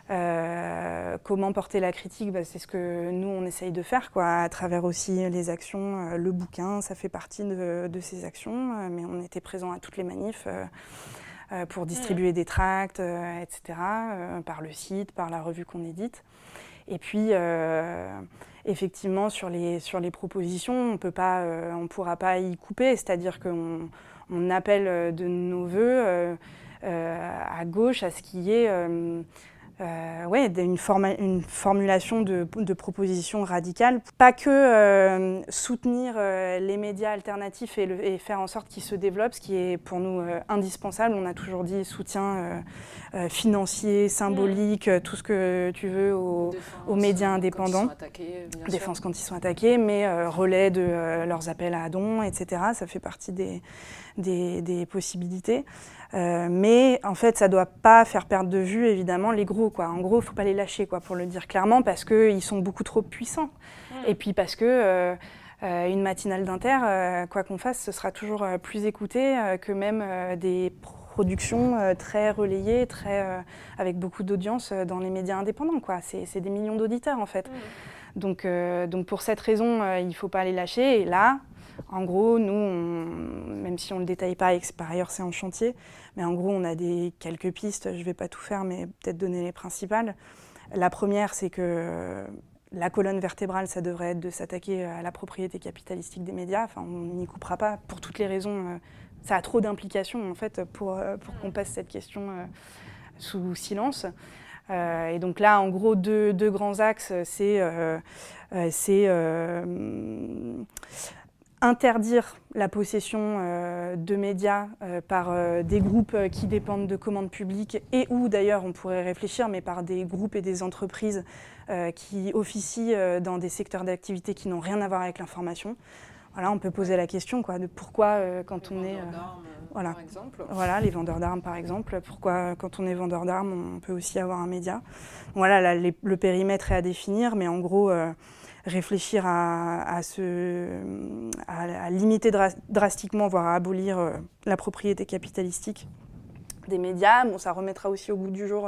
Euh, comment porter la critique, bah, c'est ce que nous on essaye de faire, quoi, à travers aussi les actions. Euh, le bouquin, ça fait partie de, de ces actions, euh, mais on était présents à toutes les manifs euh, euh, pour distribuer mmh. des tracts, euh, et cetera, euh, par le site, par la revue qu'on édite. Et puis, euh, effectivement, sur les, sur les propositions, on peut pas, euh, on ne pourra pas y couper, c'est-à-dire qu'on on appelle de nos voeux euh, euh, à gauche à ce qu'il y ait euh, Euh, ouais, une, forma une formulation de, de propositions radicales. Pas que euh, soutenir euh, les médias alternatifs et, le, et faire en sorte qu'ils se développent, ce qui est pour nous euh, indispensable. On a toujours dit soutien euh, euh, financier, symbolique, mmh. tout ce que tu veux aux, défense, aux médias indépendants. Quand ils sont attaqués, bien défense sûr. quand ils sont attaqués, mais euh, relais de euh, leurs appels à dons, et cetera. Ça fait partie des, des, des possibilités. Euh, mais en fait, ça ne doit pas faire perdre de vue, évidemment, les gros, quoi. En gros, il ne faut pas les lâcher, quoi, pour le dire clairement, parce qu'ils sont beaucoup trop puissants. Mmh. Et puis parce que euh, euh, une matinale d'Inter, euh, quoi qu'on fasse, ce sera toujours euh, plus écouté euh, que même euh, des productions euh, très relayées, très, euh, avec beaucoup d'audience euh, dans les médias indépendants, quoi. C'est des millions d'auditeurs, en fait. Mmh. Donc, euh, donc pour cette raison, euh, il ne faut pas les lâcher. Et là, en gros, nous, on, même si on ne le détaille pas et que par ailleurs c'est en chantier, mais en gros, on a des, quelques pistes, je ne vais pas tout faire, mais peut-être donner les principales. La première, c'est que la colonne vertébrale, ça devrait être de s'attaquer à la propriété capitalistique des médias. Enfin, on n'y coupera pas pour toutes les raisons. Ça a trop d'implications, en fait, pour, pour qu'on passe cette question sous silence. Euh, et donc là, en gros, deux, deux grands axes, c'est... Euh, euh, euh, interdire la possession euh, de médias euh, par euh, des groupes euh, qui dépendent de commandes publiques et ou d'ailleurs on pourrait réfléchir, mais par des groupes et des entreprises euh, qui officient euh, dans des secteurs d'activité qui n'ont rien à voir avec l'information. Voilà, on peut poser la question, quoi, de pourquoi euh, quand les on est... Euh, voilà. Par exemple. Voilà, les vendeurs d'armes par exemple. Pourquoi quand on est vendeur d'armes, on peut aussi avoir un média. Voilà, là, les, le périmètre est à définir, mais en gros... Euh, réfléchir à, à, ce, à, à limiter dra drastiquement, voire à abolir euh, la propriété capitalistique des médias. Bon, ça remettra aussi au goût du jour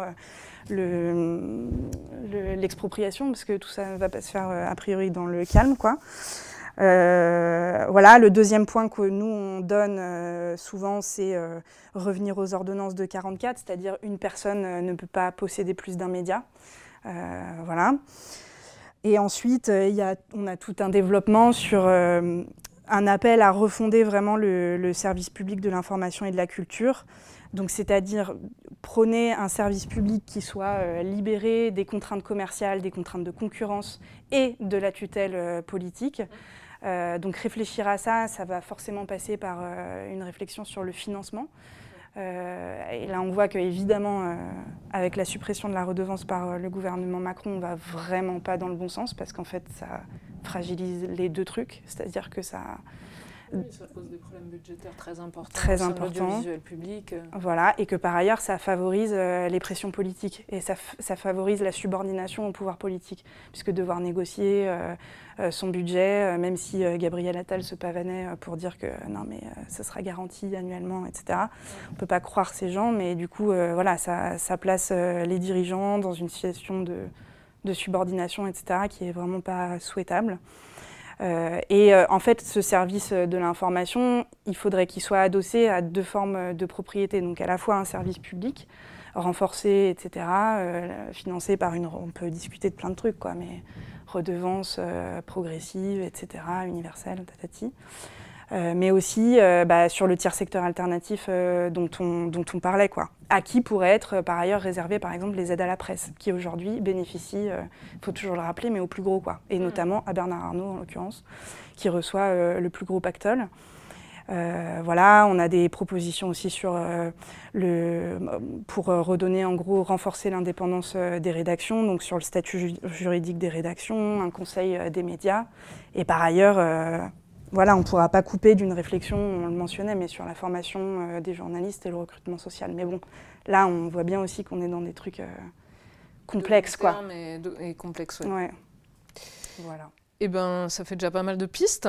euh, l'expropriation, le, parce que tout ça ne va pas se faire euh, a priori dans le calme, quoi. Euh, voilà, le deuxième point que nous on donne euh, souvent, c'est euh, revenir aux ordonnances de quarante-quatre, c'est-à-dire une personne euh, ne peut pas posséder plus d'un média. Euh, voilà. Et ensuite, euh, y a, on a tout un développement sur euh, un appel à refonder vraiment le, le service public de l'information et de la culture. Donc, c'est-à-dire prôner un service public qui soit euh, libéré des contraintes commerciales, des contraintes de concurrence et de la tutelle euh, politique. Euh, donc, réfléchir à ça, ça va forcément passer par euh, une réflexion sur le financement. Euh, et là, on voit qu'évidemment, euh, avec la suppression de la redevance par euh, le gouvernement Macron, on ne va vraiment pas dans le bon sens parce qu'en fait, ça fragilise les deux trucs. C'est-à-dire que ça... Oui, ça pose des problèmes budgétaires très importants. Très importants. L'audiovisuel public. Voilà, et que par ailleurs, ça favorise euh, les pressions politiques et ça, ça favorise la subordination au pouvoir politique, puisque devoir négocier euh, euh, son budget, euh, même si euh, Gabriel Attal se pavanait euh, pour dire que euh, non, mais euh, ça sera garanti annuellement, et cetera. Ouais. On ne peut pas croire ces gens, mais du coup, euh, voilà, ça, ça place euh, les dirigeants dans une situation de, de subordination, et cetera, qui est vraiment pas souhaitable. Euh, et euh, en fait, ce service de l'information, il faudrait qu'il soit adossé à deux formes de propriété. Donc à la fois un service public, renforcé, et cetera, euh, financé par une... On peut discuter de plein de trucs, quoi, mais redevance euh, progressive, et cetera, universelle, tatati. Euh, mais aussi euh, bah, sur le tiers secteur alternatif euh, dont, on, dont on parlait, quoi. À qui pourraient être euh, par ailleurs réservées par exemple les aides à la presse, qui aujourd'hui bénéficient, il euh, faut toujours le rappeler, mais au plus gros, quoi. Et mmh. notamment à Bernard Arnault en l'occurrence, qui reçoit euh, le plus gros pactole. Euh, voilà, on a des propositions aussi sur euh, le, pour euh, redonner, en gros, renforcer l'indépendance euh, des rédactions, donc sur le statut ju juridique des rédactions, un conseil euh, des médias, et par ailleurs... Euh, Voilà, on ne pourra pas couper d'une réflexion, on le mentionnait, mais sur la formation euh, des journalistes et le recrutement social. Mais bon, là, on voit bien aussi qu'on est dans des trucs euh, complexes, quoi. Et, de, et complexes, ouais. Ouais. Voilà. Eh ben, ça fait déjà pas mal de pistes.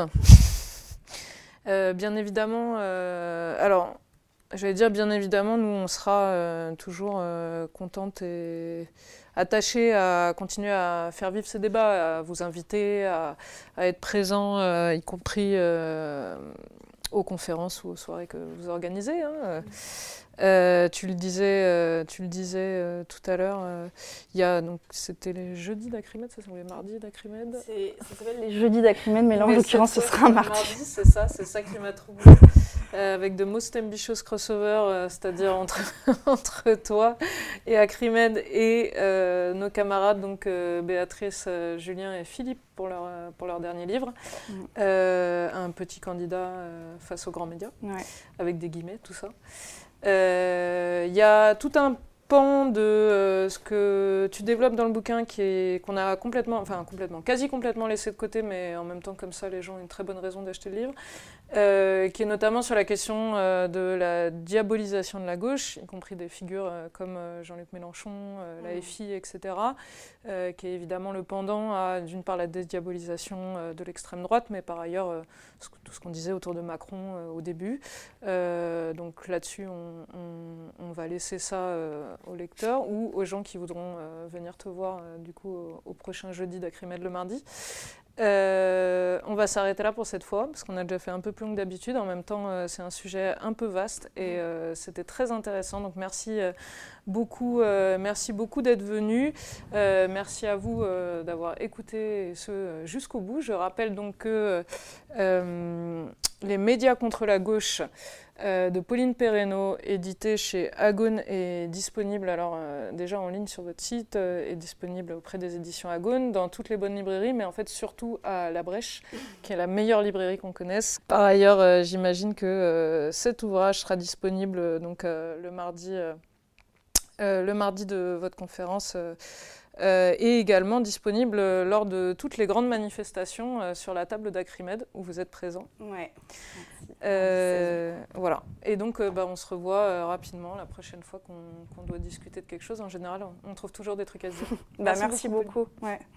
euh, bien évidemment, euh, alors, j'allais dire bien évidemment, nous, on sera euh, toujours euh, contente et attaché à continuer à faire vivre ces débats, à vous inviter, à, à être présent, euh, y compris euh, aux conférences ou aux soirées que vous organisez. Hein. Euh, tu le disais, euh, tu le disais euh, tout à l'heure, euh, il y a donc c'était les jeudis d'Acrimed, ça sont les mardis d'Acrimed. Ça s'appelle les jeudis d'Acrimed, mais là en l'occurrence ce sera un mardi. mardi. C'est ça, c'est ça qui m'a troublée. Euh, avec de Most Ambitious Crossover, euh, c'est-à-dire entre, entre toi et Acrimed et euh, nos camarades, donc euh, Béatrice, euh, Julien et Philippe pour leur, euh, pour leur dernier livre. Mmh. Euh, un petit candidat euh, face aux grands médias, ouais. Avec des guillemets, tout ça. Il euh, y a tout un pan de euh, ce que tu développes dans le bouquin qui est, qu'on a complètement, enfin complètement, quasi complètement laissé de côté, mais en même temps comme ça les gens ont une très bonne raison d'acheter le livre, euh, qui est notamment sur la question euh, de la diabolisation de la gauche, y compris des figures euh, comme euh, Jean-Luc Mélenchon, euh, la F I, et cetera, euh, qui est évidemment le pendant à, d'une part, la dédiabolisation euh, de l'extrême droite, mais par ailleurs euh, ce, tout ce qu'on disait autour de Macron euh, au début. Euh, donc là-dessus, on, on, on va laisser ça euh, aux lecteurs ou aux gens qui voudront euh, venir te voir euh, du coup au, au prochain jeudi d'Acrimed le mardi. Euh, on va s'arrêter là pour cette fois parce qu'on a déjà fait un peu plus long que d'habitude. En même temps, euh, c'est un sujet un peu vaste et euh, c'était très intéressant. Donc merci euh, beaucoup, euh, merci beaucoup d'être venu. Euh, merci à vous euh, d'avoir écouté ce jusqu'au bout. Je rappelle donc que euh, les médias contre la gauche Euh, de Pauline Perrenot, édité chez Agone, est disponible alors euh, déjà en ligne sur votre site, euh, est disponible auprès des éditions Agone, dans toutes les bonnes librairies, mais en fait surtout à La Brèche, qui est la meilleure librairie qu'on connaisse. Par ailleurs, euh, j'imagine que euh, cet ouvrage sera disponible euh, donc, euh, le, mardi, euh, euh, le mardi de votre conférence euh, Euh, et également disponible lors de toutes les grandes manifestations euh, sur la table d'Acrimed où vous êtes présents. Ouais. Euh, voilà. Et donc, euh, bah, on se revoit euh, rapidement la prochaine fois qu'on, qu'on doit discuter de quelque chose. En général, on, on trouve toujours des trucs à se dire. Bah, merci, merci beaucoup. beaucoup. Ouais.